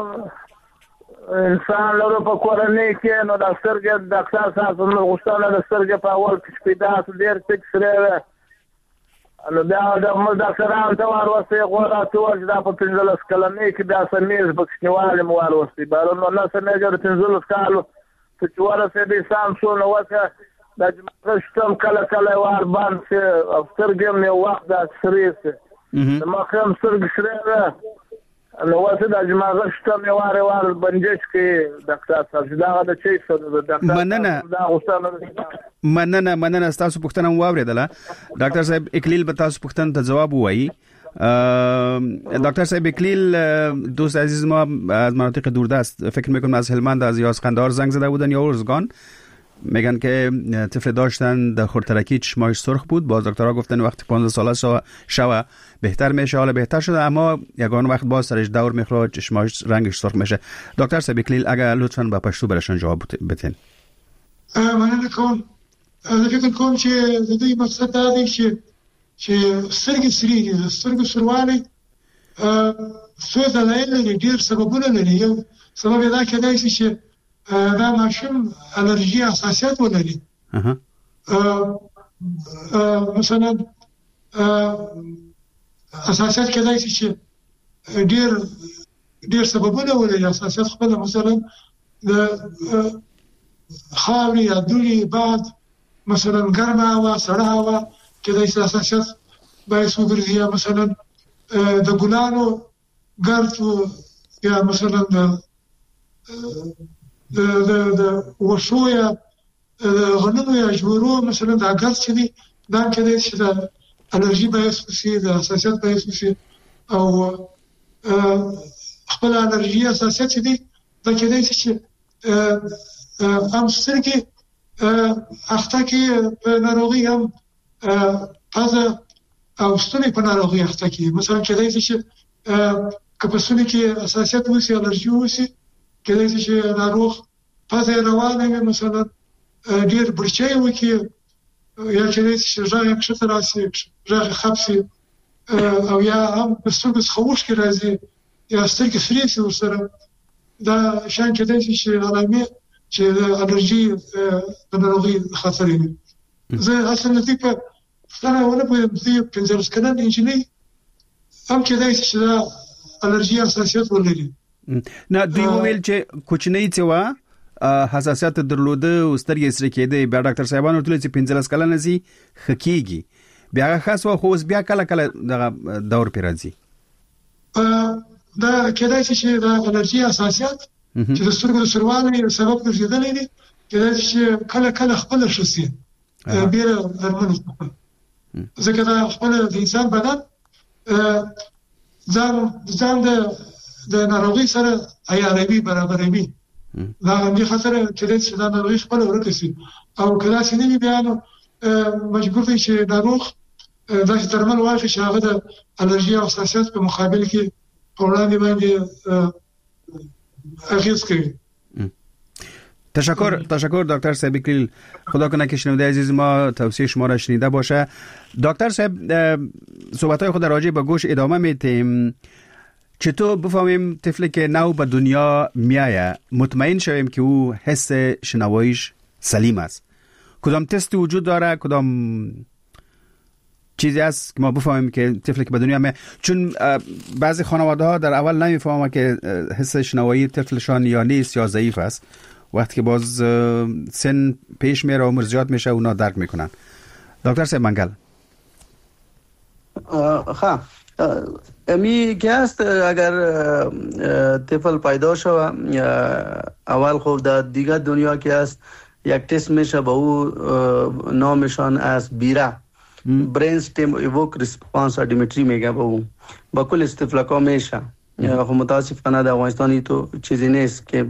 انسان له په کورنۍ کې نو د سترګې ډاکټر صاحب نو غوښتنه د سترګې په اول کې پیدا ډېر ټیک سره نو بیا د ډاکټرانو ته ورسې غوړه توج دا په 15 کلنۍ کې بیا سمیز بکشنیواله مو ورسې بارونو نه سمېجر 15 کالو چې ورسې د سام شو نو وکړه د جمعشتم کله وار باندې افسرګم نه وخت د سریسه ما کوم سترګ سره نو واسه د جمعشتم وار بنجش کې ډاکټر صاحب دا د چي سره د ډاکټر دا غوښتنه مننه تاسو پوښتنه واوریدله. ډاکټر صاحب اکلیل به تاسو پوښتنه ته جواب وایي. دکتر صاحب اکلیل دوست عزیز ما از مناطق دوردست، فکر میکنم از هلمند، از یاس قندهار زنگ زده بودن یا ارزگان، میگن که طفل داشتن در خردترکی چشماش سرخ بود. باز دکترها گفتن وقتی 15 ساله شوه بهتر میشه، حالا بهتر شده، اما یگان وقت باز سرش دور میخوره، چشماش رنگش سرخ میشه. دکتر صاحب اکلیل اگر لطفاً با پشتو برشان جواب بتین. مننه کوم. فکر کوم چې د دې مقصد دا دی چې سترګې سری دي، سترګې سروالی څو دلایل لري، ډېر سببونه لري. یو سبب دا کېدای شي چې دا ماشوم الرجي حساسیت ولري. مثلا حساسیت کېدای شي چې ډېر سببونه ولري. حساسیت خپل مثلا د خاورې یا دوړې، باد، مثلا ګرمه هوا، سړه هوا کېدای شي حساسیت باعث وګرځي، یا مثلا د ګلانو ګرد یا مثلا د وښو یا غنمو یا جوړو مثلا د ګرد چې دي دا کېدای شي د الرجي باعث وشي، د حساسیت باعث وشي. او خپل الرجي حساسیت چې دي دا کېدای شي چې هم سترګې اخته کې په ناروغي، هم پزه او ستوني په ناروغي اخته کې. مثلا کېدای شي چې که په سونی کې اساسیت وسی الرجی وسی کله چې ناروغ پازه روانه وي مثلا ډیر برچای وکي یا چې ژغه کښته راسي ژغه خپسي او یا هم په سترګو خوښ کې راځي یا سترګې سری سي ورسره دا شان کېدای شي چې علامه چې الرجی د ناروغي خطر وي. زه اصلا دې په ستنه ونه په 15 کلن انجینری هم کېدای شي چې دا الرجی حساسیت ولري. نه دوی ویل چې کوچنی څه وا حساسیت درلوده او سترګې سره کېده بیا ډاکټر صاحبانو ورته چې 15 کلن سي خکېږي بیا خاص خو اوس بیا کله کله د دور پر راځي. دا کېدای شي چې دا الرجی حساسیت چې د سترګو د سروالي سبب ګرځیدلی دی کېدای شي چې کله کله خپل شخصي بیر درمل ځکه دا خپل د انسان بدن ځان د ناروغي سره عیاروي برابروي دا هم خطر کېدای شي دا ناروغي خپل ورکسي او کله چې نه بیا نو مجبور دی چې ناروغ دا درمل واخلي چې هغه د الرجی او حساسیت په مقابل کې وړاندې باندې اغیز کوي. تشکر دکتر صاحب کلیل. خدا کنه که شنونده عزیز ما توصیه شما را شنیده باشه. دکتر صاحب صحبت‌های خود راجع به گوش ادامه میدیم. چطور بفهمیم طفلی که نو به دنیا میایه مطمئن شویم که او حس شنواییش سلیم است؟ کدام تستی وجود داره؟ کدام چیزی هست که ما بفهمیم که طفلی که به دنیا میایه؟ چون بعضی خانواده ها در اول نمیفهمن که حس شنوایی طفلشان یا نیست یا ضعیف است. وقتی که باز سن پیش میره و عمر زیاد میشه اونا درک میکنن. دکتر صاحب منگل. امی که است اگر طفل پیدا شود اول خود در دیگر دنیا که است یک تست میشه با او نامشان از بیره برین ستیم ایوک ریسپانس اډیمیټری میگه با کل استفلاکا میشه. خب متاسفانه در افغانستانی تو چیزی نیست که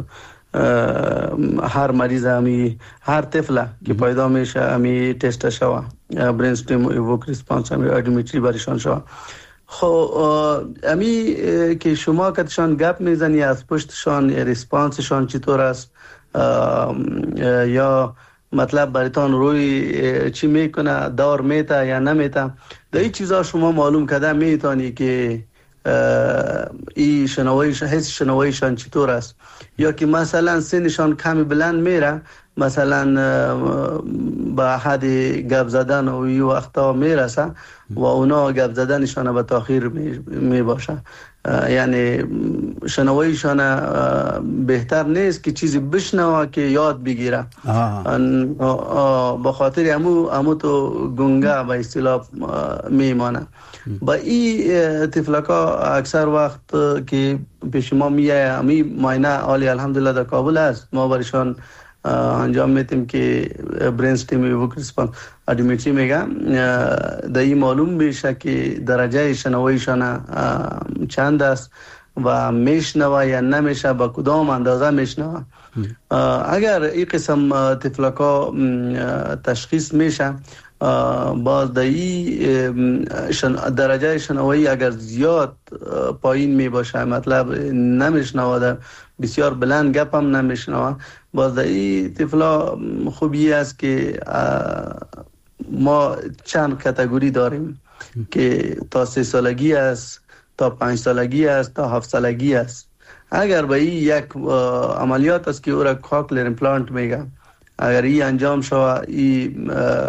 هر مریض هر طفل که پیدا میشه امی تست شوه برین ستیم ایوک ریسپانس اډیمیټری برشان شوه. خب امی که شما کتشان گپ میزنی از پشتشان ریسپانسشان چطور است یا مطلب براتون روی چی میکنه دار میته یا نمیته در این چیزا شما معلوم کرده میتونی که این حس شنواییشان چطور است یا که مثلا سنشان کمی بلند میره مثلا با حد گپ زدن و این وقتا میرسه و اونا گپ زدنشان به تاخیر میباشه یعنی شنواییشان بهتر نیست که چیزی بشنوه که یاد بگیره با خاطر امو تو گنگه به اصطلاح میمانه. با این طفلکا اکثر وقت که پیش ما میایه امی ماینه عالی الحمدلله در کابل است ما برشان انجام میتیم که برین ستیم ایوک ریسپانس اډیمیټری میگه در این معلوم میشه که درجه شنواییشان چند است و میشنوه یا نمیشه با کدام اندازه میشنوه. اگر این قسم طفلکا تشخیص میشه باز در این درجه شنوایی اگر زیاد پایین می باشه مطلب نمیشنوه بسیار بلند گپ هم نمیشنوه باز در این طفلا خوبی است که ما چند کاتگوری داریم که تا 3 سالگی است تا 5 سالگی است تا 7 سالگی است. اگر به این یک عملیات است که او را کاکلر امپلانت میگه اگر این انجام شود این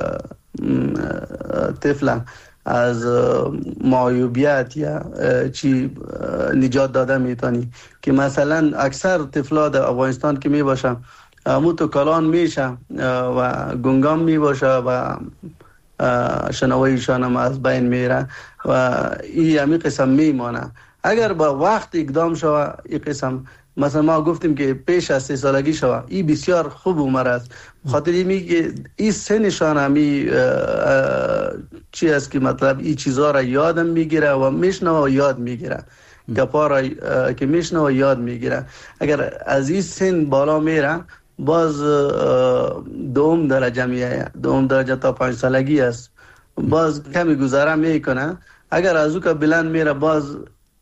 طفل از معیوبیت یا چی نجات داده میتونی که مثلا اکثر طفلا در افغانستان که میباشه امو تو کلان میشه و گنگام میباشه و شنواییشان هم از بین میره و این همی قسم میمانه. اگر با وقت اقدام شوه این قسم مثلا ما گفتیم که پیش از 3 سالگی شوه این بسیار خوب عمر است خاطر میگه این سنشان همی چی است که مطلب این چیزها را یادم میگیره و میشنوه و یاد میگیره گپا را که میشنوه و یاد میگیره. اگر از این سن بالا میره باز دوم درجه میایه دوم درجه تا 5 سالگی است باز کمی گذاره میکنه. اگر از او که بلند میره باز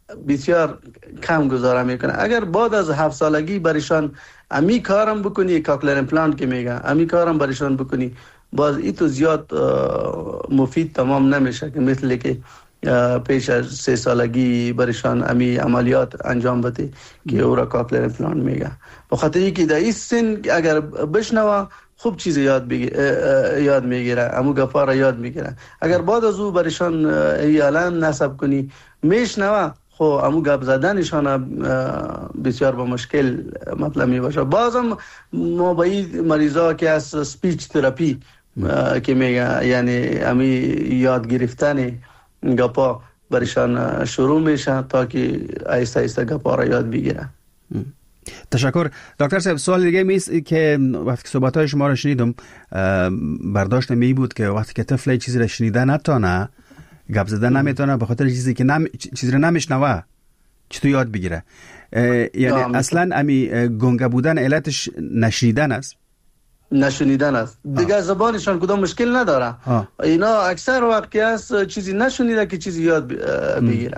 بسیار کم گزاره میکنه. اگر بعد از 7 سالگی برایشان امی کارم بکنی، کاکلر امپلانت که میگن، امی کارم برایشان بکنی، باز ای تو زیاد مفید تمام نمیشه که مثل که پیش از 3 سالگی برایشان امی عملیات انجام بده که او را کاکلر امپلانت میگه. بخاطر اینکه در این سن اگر بشنوه خوب چیز یاد میگیره، امو گپا را یاد میگیره. اگر بعد از او برایشان الان نصب کنی میشنوه، خو امو گپ زدنشان بسیار با مشکل مطلب می باشه. بازم ما با این مریضا که از سپیچ تراپی که میگه، یعنی امی یاد گرفتن گپا برایشان شروع میشه تا که آهسته آهسته گپا را یاد بگیره. تشکر دکتر صاحب. سوال دیگه میست که وقتی که صحبت‌های شما را شنیدم برداشت می بود که وقتی که طفل چیزی را شنیده نتونه، گپ زدن نمیتونه، به خاطر چیزی که چیزی را نمیشنوه چطور یاد بگیره؟ یعنی اصلا امی گنگه بودن علتش نشنیدن است؟ نشنیدن است دیگه. زبانشان کدام مشکل نداره. اینا اکثر وقتی است چیزی نشنیده که چیزی یاد بگیره.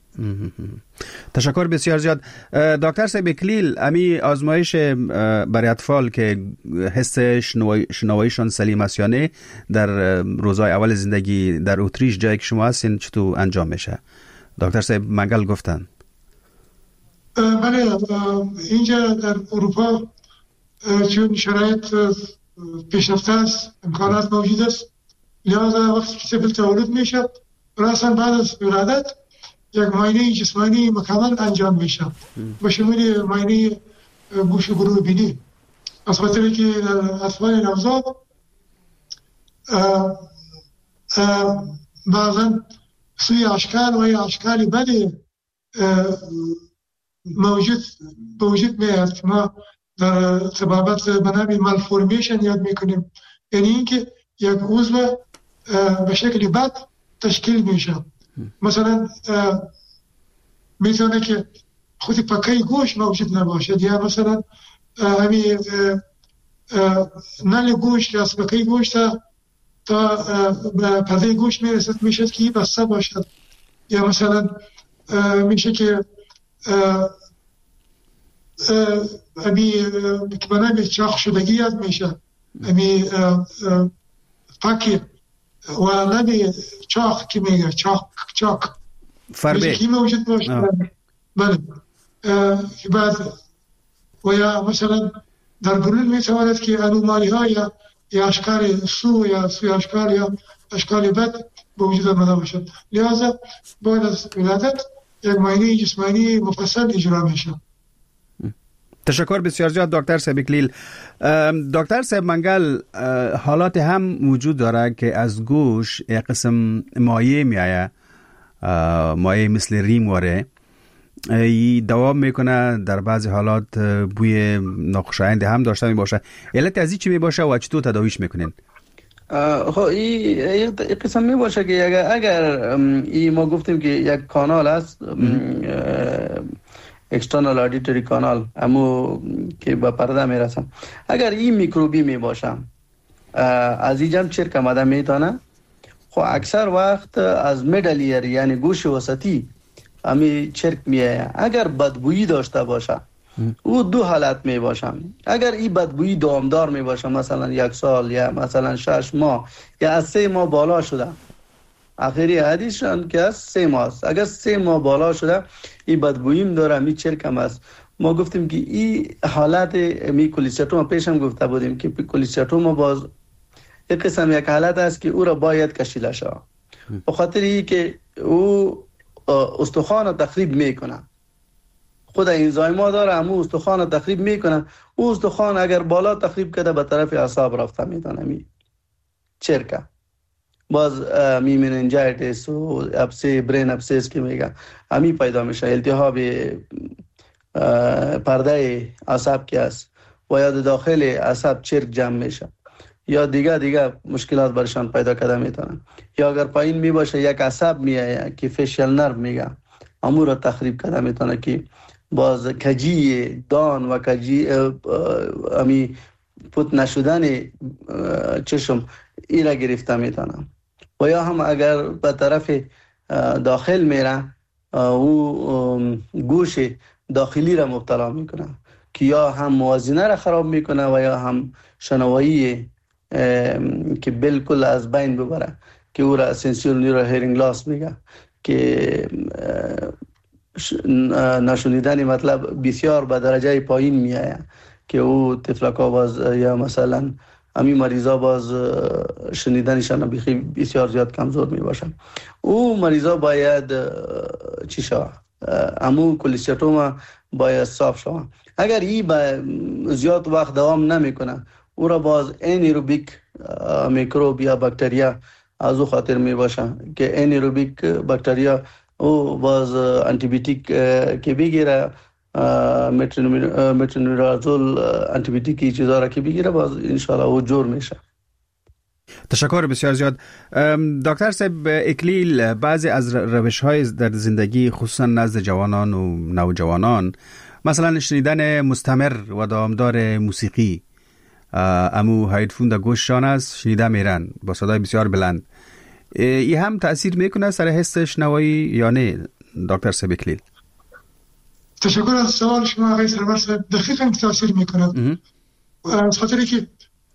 تشکر بسیار زیاد. دکتر صاحب اکلیل، امی آزمایش برای اطفال که حس شنواییشان سلیم است یا نه در روزهای اول زندگی در اتریش جایی که شما هستین چطور انجام میشه؟ دکتر صاحب منگل گفتن. بله، اینجا در اروپا چون شرایط پیشرفته است، امکانات موجود است، لذا وقتی که طفل تولد میشه راسا بعد از ولادت یک معاینه جسمانی مکمل انجام میشه با شمول معاینه گوش و گروه بینی. از خاطر که در اطفال نوزاد بعضا سوی اشکال و یا اشکالی بدی موجود میاد که ما در طبابت بنابی مالفورمیشن یاد میکنیم، یعنی اینکه یک عضو به شکل بد تشکیل میشه. مثلا میتونه که خودی پکه گوش موجود نباشد، یا مثلا همین نل گوش که از پکه گوش تا پرده گوش میرسد میشد که بسته باشد، یا مثلا میشه که امی بنابی چاق شدگی یاد میشه، امی پاکی و نبی چاق که میگه چاق فربه که موجود باشه. بله. بعد و یا مثلا در برون میتواند که انومالی ها یا اشکال سو یا سوی اشکال یا اشکال بد به وجود آمده باشد. لذا بعد از ولادت یک معاینه جسمانی مفصل اجرا میشه. تشکر بسیار زیاد دکتر صاحب اکلیل. دکتر صاحب منگل، حالات هم وجود داره که از گوش یک قسم مایع میآید، مایع مثل ریم واره، دوام میکنه، در بعضی حالات بوی ناخوشایند هم داشته می باشه. علت از این چی می باشه و چطور تداویش میکنین؟ این قسم می باشه که اگر ما گفتیم که یک کانال است، اکسترنال آدیتوری کانال، همو که با پرده میرسم، اگر این میکروبی می باشه از اینجا چرک آمده میتونه، خب اکثر وقت از میدل ایر یعنی گوش وسطی امی چرک میایه. اگر بدبویی داشته باشه او دو حالت می باشه. اگر این بدبویی دامدار می باشه، مثلا 1 سال یا مثلا 6 ماه یا از 3 ماه بالا شده، آخری حدیثشان که از 3 ماه است، اگر 3 ماه بالا شده این بدبوییم داره، می چرکم است. ما گفتیم که این حالت می کولیستوما، پیشم گفته بودیم که کولیستوما باز یک قسم یک حالت است که او را باید کشیده شود، به خاطر این که او استخوان تخریب میکنه. خود انزایما داره، همون استخوان تخریب میکنه. او استخوان اگر بالا تخریب کرده به طرف اعصاب رفته میتونه می چرکه. باز می مننجایتس و ابسه برین ابسس که میگه همی پیدا میشه، التهاب پرده اعصاب که است و یا داخل اعصاب چرک جمع میشه، یا دیگه مشکلات برشان پیدا کرده میتونن. یا اگر پایین می باشه یک عصب میایه که فیشل نرو میگه، امور رو تخریب کرده میتونه که باز کجی دان و کجی امی پوت نشدن چشم ای را گرفته میتونه. و یا هم اگر به طرف داخل میره او گوش داخلی را مبتلا میکنه که یا هم موازنه را خراب میکنه و یا هم شنوایی که بالکل از بین ببره که او را سنسور نیورو هیرینگ لاس میگه که نشنیدن مطلب بسیار به درجه پایین میایه که او تفلکا باز یا مثلا همین مریضا باز شنیدنشان بسیار زیاد کمزور می باشن. او مریضا باید چی شود؟ امو کلستروما باید صاف شود. اگر این زیاد وقت دوام نمیکنه او را باز انیروبیک میکروب یا باکتریا از او خاطر می باشه که انیروبیک باکتریا او باز آنتی بیوتیک که بگیره مترونیدازول آنتی بیوتیکی چیزا را که بگیره باز انشالله او جور میشه. تشکر بسیار زیاد. دکتر صاحب اکلیل، بعضی از روش‌های در زندگی خصوصا نزد جوانان و نوجوانان مثلا شنیدن مستمر و دامدار موسیقی، امو هایدفون در گوششان است شنیده میرن با صدای بسیار بلند، این هم تأثیر میکنه سر حس شنوایی یا نه دکتر صاحب اکلیل؟ تشکر از سوال شما آقای سرور صاحب. دقیقاً تاثیر میکنه از خاطری که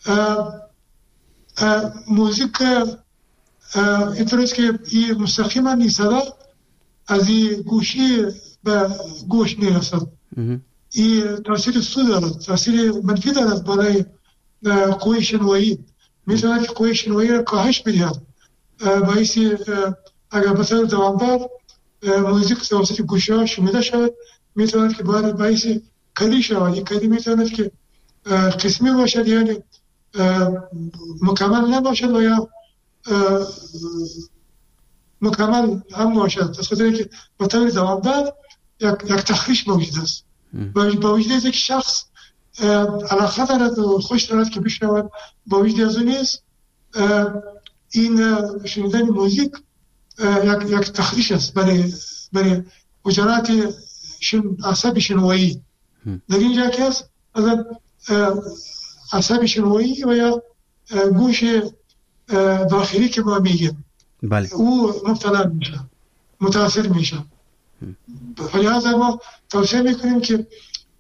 موزیک اینطوریست که این مستقیما این صدا از این گوشی به گوش میرسد. این تاثیر سو دارد، تاثیر منفی دارد برای قوی شنوایی. میتواند که قوی شنوایی را کاهش بدهد. باعثی اگر بطور دوامدار موزیک توسط گوشی ها شنیده شود میتواند که باعثی کدی شود. این کدی میتواند که قسمی باشد یعنی مکمل نباشد و یا مکمل هم باشد. از خاطر که بطور دوامدار یک تخریش موجود است. با وجود از یک شخص علاقه دارد و خوش دارد که بشنود، با وجود از اون نیست این شنیدن موزیک یک تخریش است برای حجرات عصب شنوایی. در اینجا که است از عصب شنوایی و یا گوش داخلی که ما میگیم او مبتلا میشه، متاثر میشه. لذا ما توصیه میکنیم که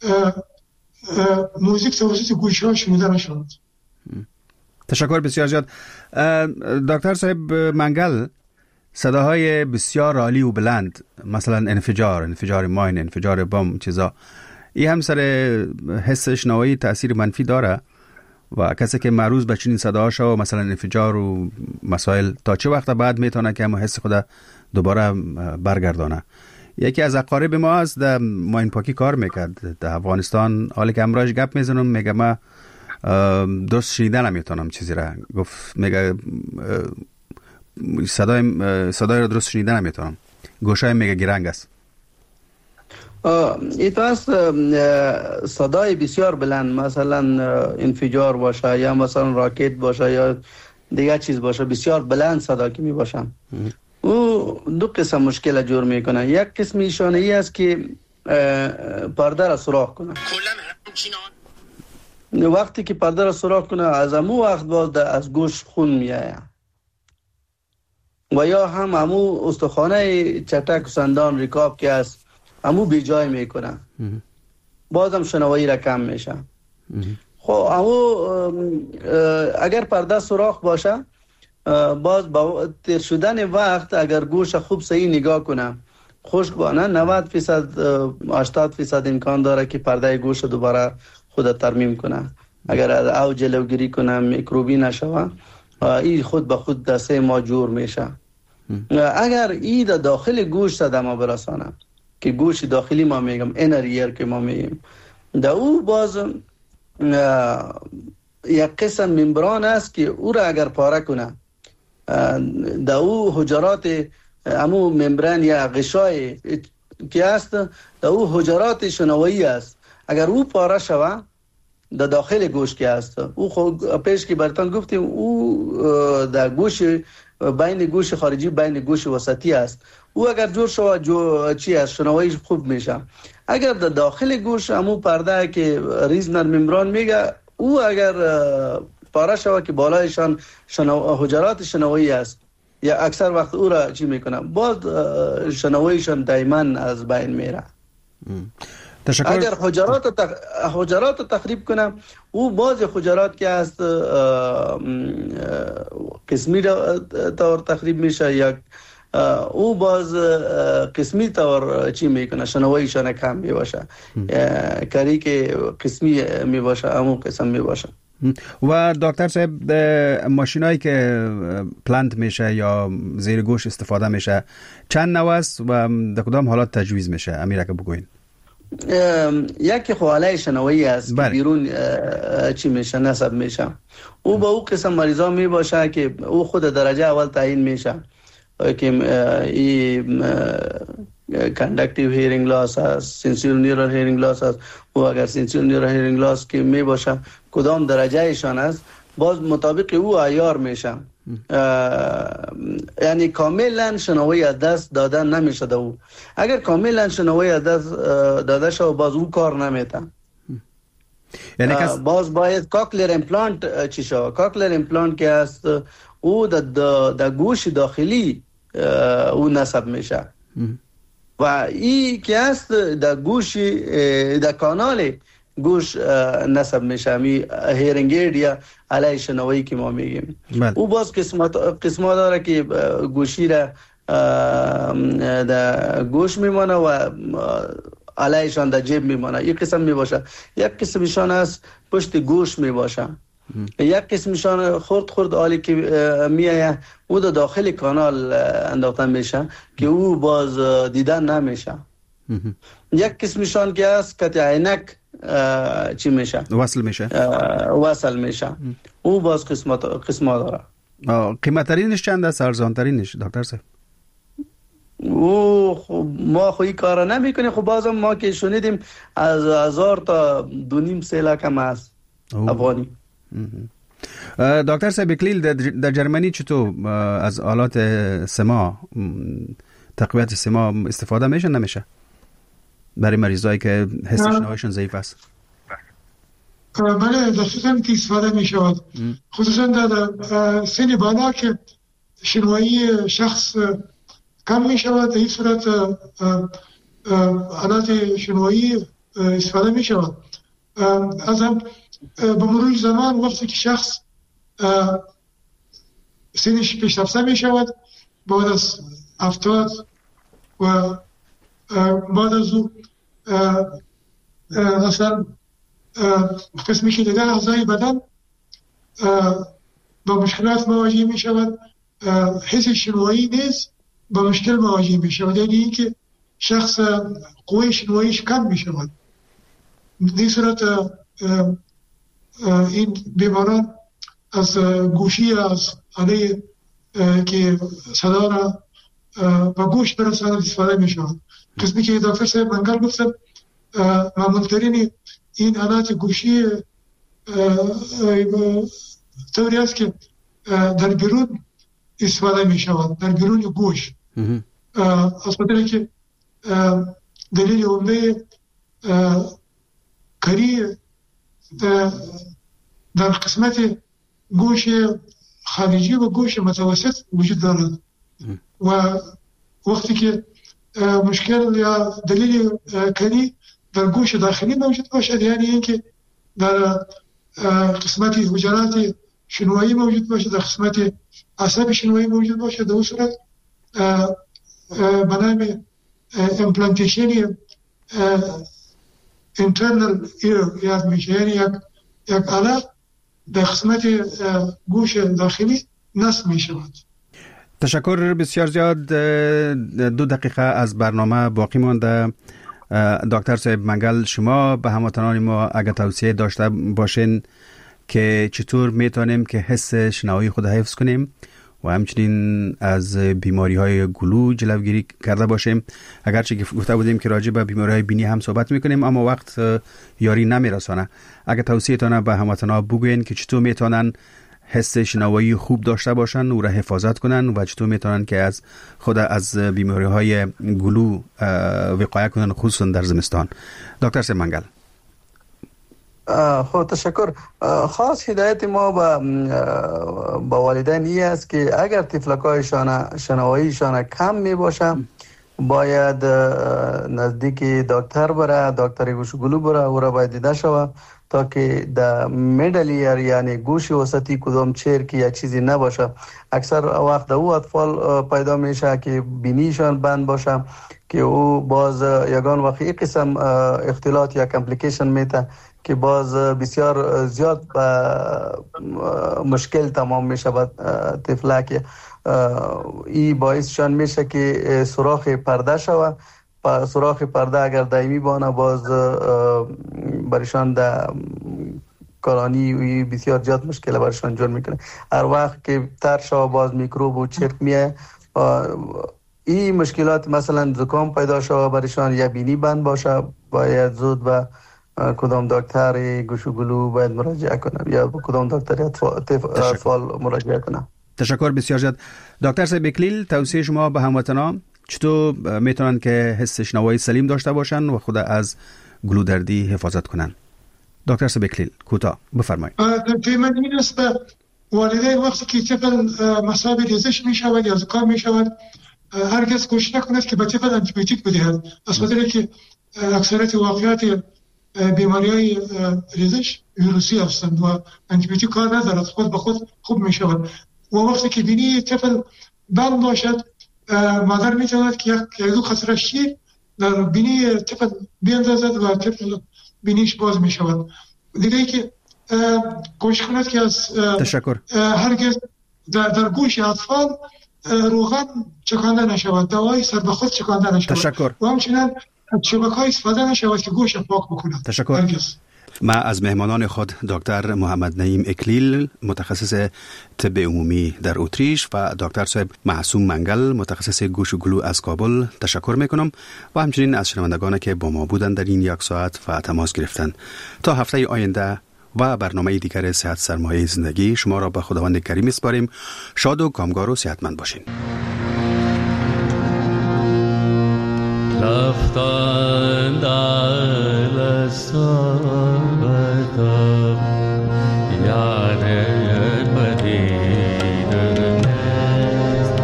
موزیک توسط گوش ها شنیده نشود. تشکر بسیار زیاد. دکتر صاحب منگل، صداهای بسیار عالی و بلند، مثلا انفجار ماین، انفجار بم، چیزا، این هم سر حس شنوایی تأثیر منفی داره و کسی که معروض به چنین صداهاشو مثلا انفجار و مسائل تا چه وقت بعد میتونه که همه حس خود دوباره برگردانه؟ یکی از اقارب ما است در ماین پاکی کار میکرد در افغانستان، حالی که امراش گپ میزنم میگه من درست شنیدن نمیتونم چیزی را، گفت میگه صدای رو درست شنیدن نمیتونم، گوشای میگه گرنگ است. ایت است صدای بسیار بلند، مثلا انفجار باشه یا مثلا راکت باشه یا دیگه چیز باشه، بسیار بلند صدا که می باشن، او دو قسم مشکل جور میکنه. یک قسم ایشانه ای است که پرده را سوراخ کنه. وقتی که پرده را سوراخ کنه از امو وقت باز از گوش خون میآید و یا هم امو استخوانه چټک و سندان رکاب که است امو بی جای میکنه، بازم شنوایی را کم میشه. خب امو اگر پرده سوراخ باشه باز با تیر شدن وقت اگر گوش خوب صحیح نگاه کنه خوشبانه 90% 80% امکان داره که پرده گوش دوباره خود ترمیم کنه. اگر از او جلوگیری کنه میکروبی نشوه این خود به خود در 3 ماه جور میشه. اگر این داخل گوش صدمه برسانه که گوش داخلی ما میگم اینر ایر که ما میگیم، در او باز یک قسم ممبران است که او را اگر پاره کنه در او حجرات امو ممبران یا غشای که است در او حجرات شنوایی است، اگر او پاره شوه در داخل گوش که است او خود پیش که برتان گفتیم او در گوش بین گوش خارجی بین گوش وسطی است، او اگر جور شوه چی است شنوایی خوب میشه. اگر در داخل گوش امو پرده که ریزنر ممبران میگه او اگر پاره شوه که بالایشان حجرات شنوایی است یا اکثر وقت او را چی میکنه، باز شنوایشان دائما از بین میره. اگر حجرات تخریب کنه، او باز حجرات که است قسمی طور تخریب میشه یا او باز قسمی طور چی میکنه، شنوایشان کم میباشه، کاری که قسمی میباشه همون قسم میباشه. و دکتر صاحب ماشینایی که پلانت میشه یا زیر گوش استفاده میشه چند نوع است و در کدام حالات تجویز میشه؟ امیر که بگوین. یکی خواله شنوایی است که بیرون چی میشه، نصب میشه. او با او قسم مریضا میباشه که او خود درجه اول تعیین میشه که این کاندکتیو هیرینگ لاس است، سنسوری نیورال هیرینگ لاس است. و اگر سنسوری نیورال هیرینگ لاس که میباشه کدام درجه ایشان است، باز مطابق او عیار میشه. یعنی کاملا شنوایی از دست دادن نمیشه ده او. اگر کاملا شنوایی از دست داده شد باز او کار نمیته. یعنی باز باید کاکلر امپلانت چی شود. کاکلر امپلانت که است او در گوش داخلی او نصب میشه و این که است در گوش در کانال گوش نصب میشه، می هیرینگ اید یا علیه شنوایی که ما میگیم. او باز قسمت داره که گوشی را در گوش میمانه و علیهشان در جیب میمانه. یک قسم میباشه. یک قسمشان است پشت گوش میباشه. یک قسمشان خرد آلی که میایه او در داخل کانال انداخته میشه که او باز دیدن نمیشه. یک قسمشان که است که عینک چی میشه؟ وصل میشه. او باز قسمت داره. قیمت ترینش چند است؟ ارزان ترینش دکتر صاحب؟ او ما خوی کارا نمی کنیم. خب بازم ما که شنیدیم از 1000 تا 2.5 لک هم است افغانی. دکتر صاحب کلیل در جرمنی چطور از آلات سما، تقویت سما استفاده میشه نمیشه برای مریضایی که حس شنواییشون ضعیف است؟ بله دقیقاً که استفاده می شود، خصوصا در سن بالا که شنوایی شخص کم می شود. در این صورت آلات شنوایی استفاده می شود. از هم به مرور زمان وقتی که شخص سنش پیشرفته می شود، بعد از 70 و بعد از او اصلا قسمی که دیگر اعضای بدن با مشکلات مواجه می شود، حس شنوایی نیز با مشکل مواجه می شود. یعنی این که شخص قوی شنواییش کم می شود. در صورت این بیماران از گوشی، از آله که صدا را با گوش برساند استفاده می شود. قسمی که دکتر صاحب منگل گفتن معمولترین این آلات گوشی طوری است که در بیرون استفاده می شود، در بیرون گوش. از خاطر که دلیل عمده کاری در قسمت گوش خارجی و گوش متوسط وجود دارد و وقتی که مشکل یا دلیل کاری در گوش داخلی موجود باشد، یعنی اینکه در قسمت حجرات شنوایی موجود باشد، در قسمت عصب شنوایی موجود باشد، در اون صورت به نام امپلانتیشن internal ear یاد میشه، یعنی یک آله در قسمت گوش داخلی نصب می شود. تشکر بسیار زیاد. 2 دقیقه از برنامه باقی مانده. دکتر صاحب منگل، شما به هموطنان ما اگر توصیه داشته باشین که چطور میتونیم که حس شنوایی خود حفظ کنیم و همچنین از بیماری های گلو جلوگیری کرده باشیم. اگرچه که گفته بودیم که راجع به بیماری های بینی هم صحبت میکنیم اما وقت یاری نمیرسانه. اگر توصیه تانه به هموطنان بگوین که چطور میتونن حس شنوایی خوب داشته باشن و را حفاظت کنن و چطور میتونن که از خود از بیماری های گلو وقایه کنن، خصوصا در زمستان. دکتر صاحب منگل. خب تشکر. خاص هدایت ما با والدین این است که اگر طفلکایشان شنواییشان کم می باشه باید نزدیک دکتر بره، دکتر گوشگلو بره، او را باید دیده شود تا که در میدل ایر یعنی گوش وسطی کدام چیر که یا چیزی نباشه. اکثر وقت او اطفال پیدا میشه که بینیشان بند باشه که او باز یگان وقت یک قسم اختلاط یا کمپلیکیشن میته که باز بسیار زیاد مشکل تمام میشه با طفلک. این باعثشان میشه که سوراخ پرده شوه. سوراخ پرده اگر دائمی بانه باز برشان در کارانی بسیار زیاد مشکل برشان جور میکنه. هر وقت که تر شوه باز میکروب و چرک میه. این مشکلات مثلا زکام پیدا شوه برشان یا بینی بند باشه باید زود به کدام دکتر گوشگلو باید مراجعه کنه یا کدام دکتر اطفال مراجعه کنه. تشکر بسیار زیاد. دکتر صاحب اکلیل، توصیه شما به هموطنان چطور میتونن که حس شنوایی سلیم داشته باشن و خود از گلودردی حفاظت کنن؟ دکتر صاحب اکلیل کوتاه بفرمایید. توی من این است والدین وقتی که طفل مصاب ریزش میشود یا زکام میشود هرگز کوشش نکنند که به طفل آنتیبیوتیک بدهند، از خاطر که اکثریت واقعیات بیماری‌های ریزش ویروسی هستند و آنتیبیوتیک کار ندارد، خود به خود خوب میشود. و وقتی که بینی طفل بند باشد مادر میتواند که یک دو قطره شیر در بینی طفل بیندازد و طفل بینیش باز میشود. دیگه ای که کوشش کند که از هرگز در گوش اطفال روغن چکانده نشود، دوای سر به خود چکانده نشود و همچنین شبکه‌های استفاده نشود که گوش پاک بکند. تشکر. ما از مهمانان خود دکتر محمد نعیم اکلیل متخصص طب عمومی در اتریش و دکتر صاحب معصوم منگل متخصص گوش و گلو از کابل تشکر میکنم و همچنین از شنوندگان که با ما بودن در این یک ساعت و تماس گرفتن. تا هفته آینده و برنامه دیگر صحت سرمایه زندگی شما را به خداوند کریم میسپاریم. شاد و کامگار و صحتمند باشین. رفتند اهل صحبت یار بدید نیست.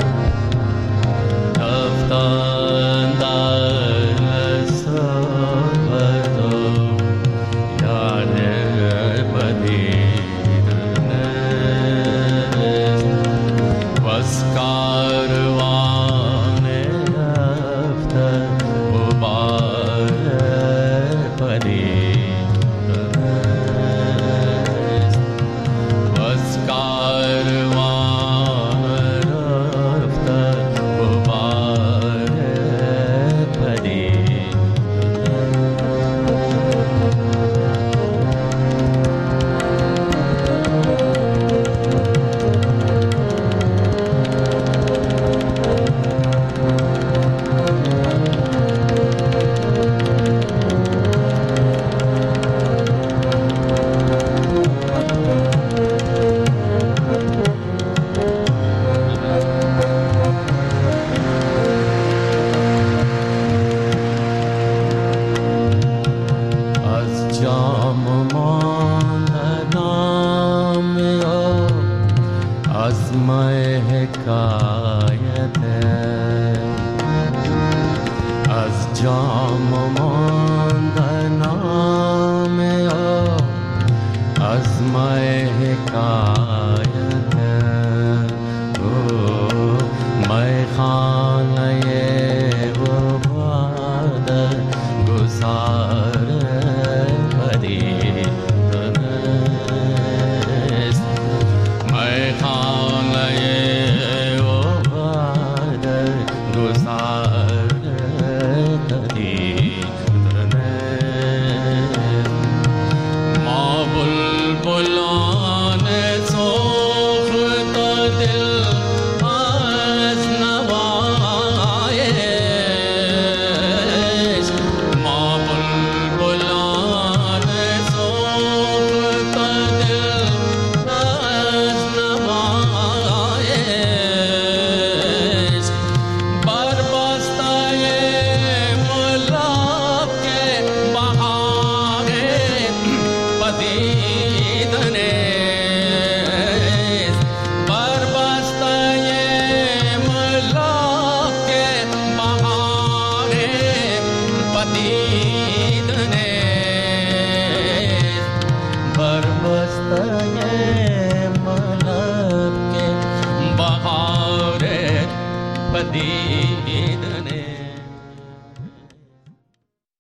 رفتند اهل صحبت یار بدید نیست. بس کاروان ای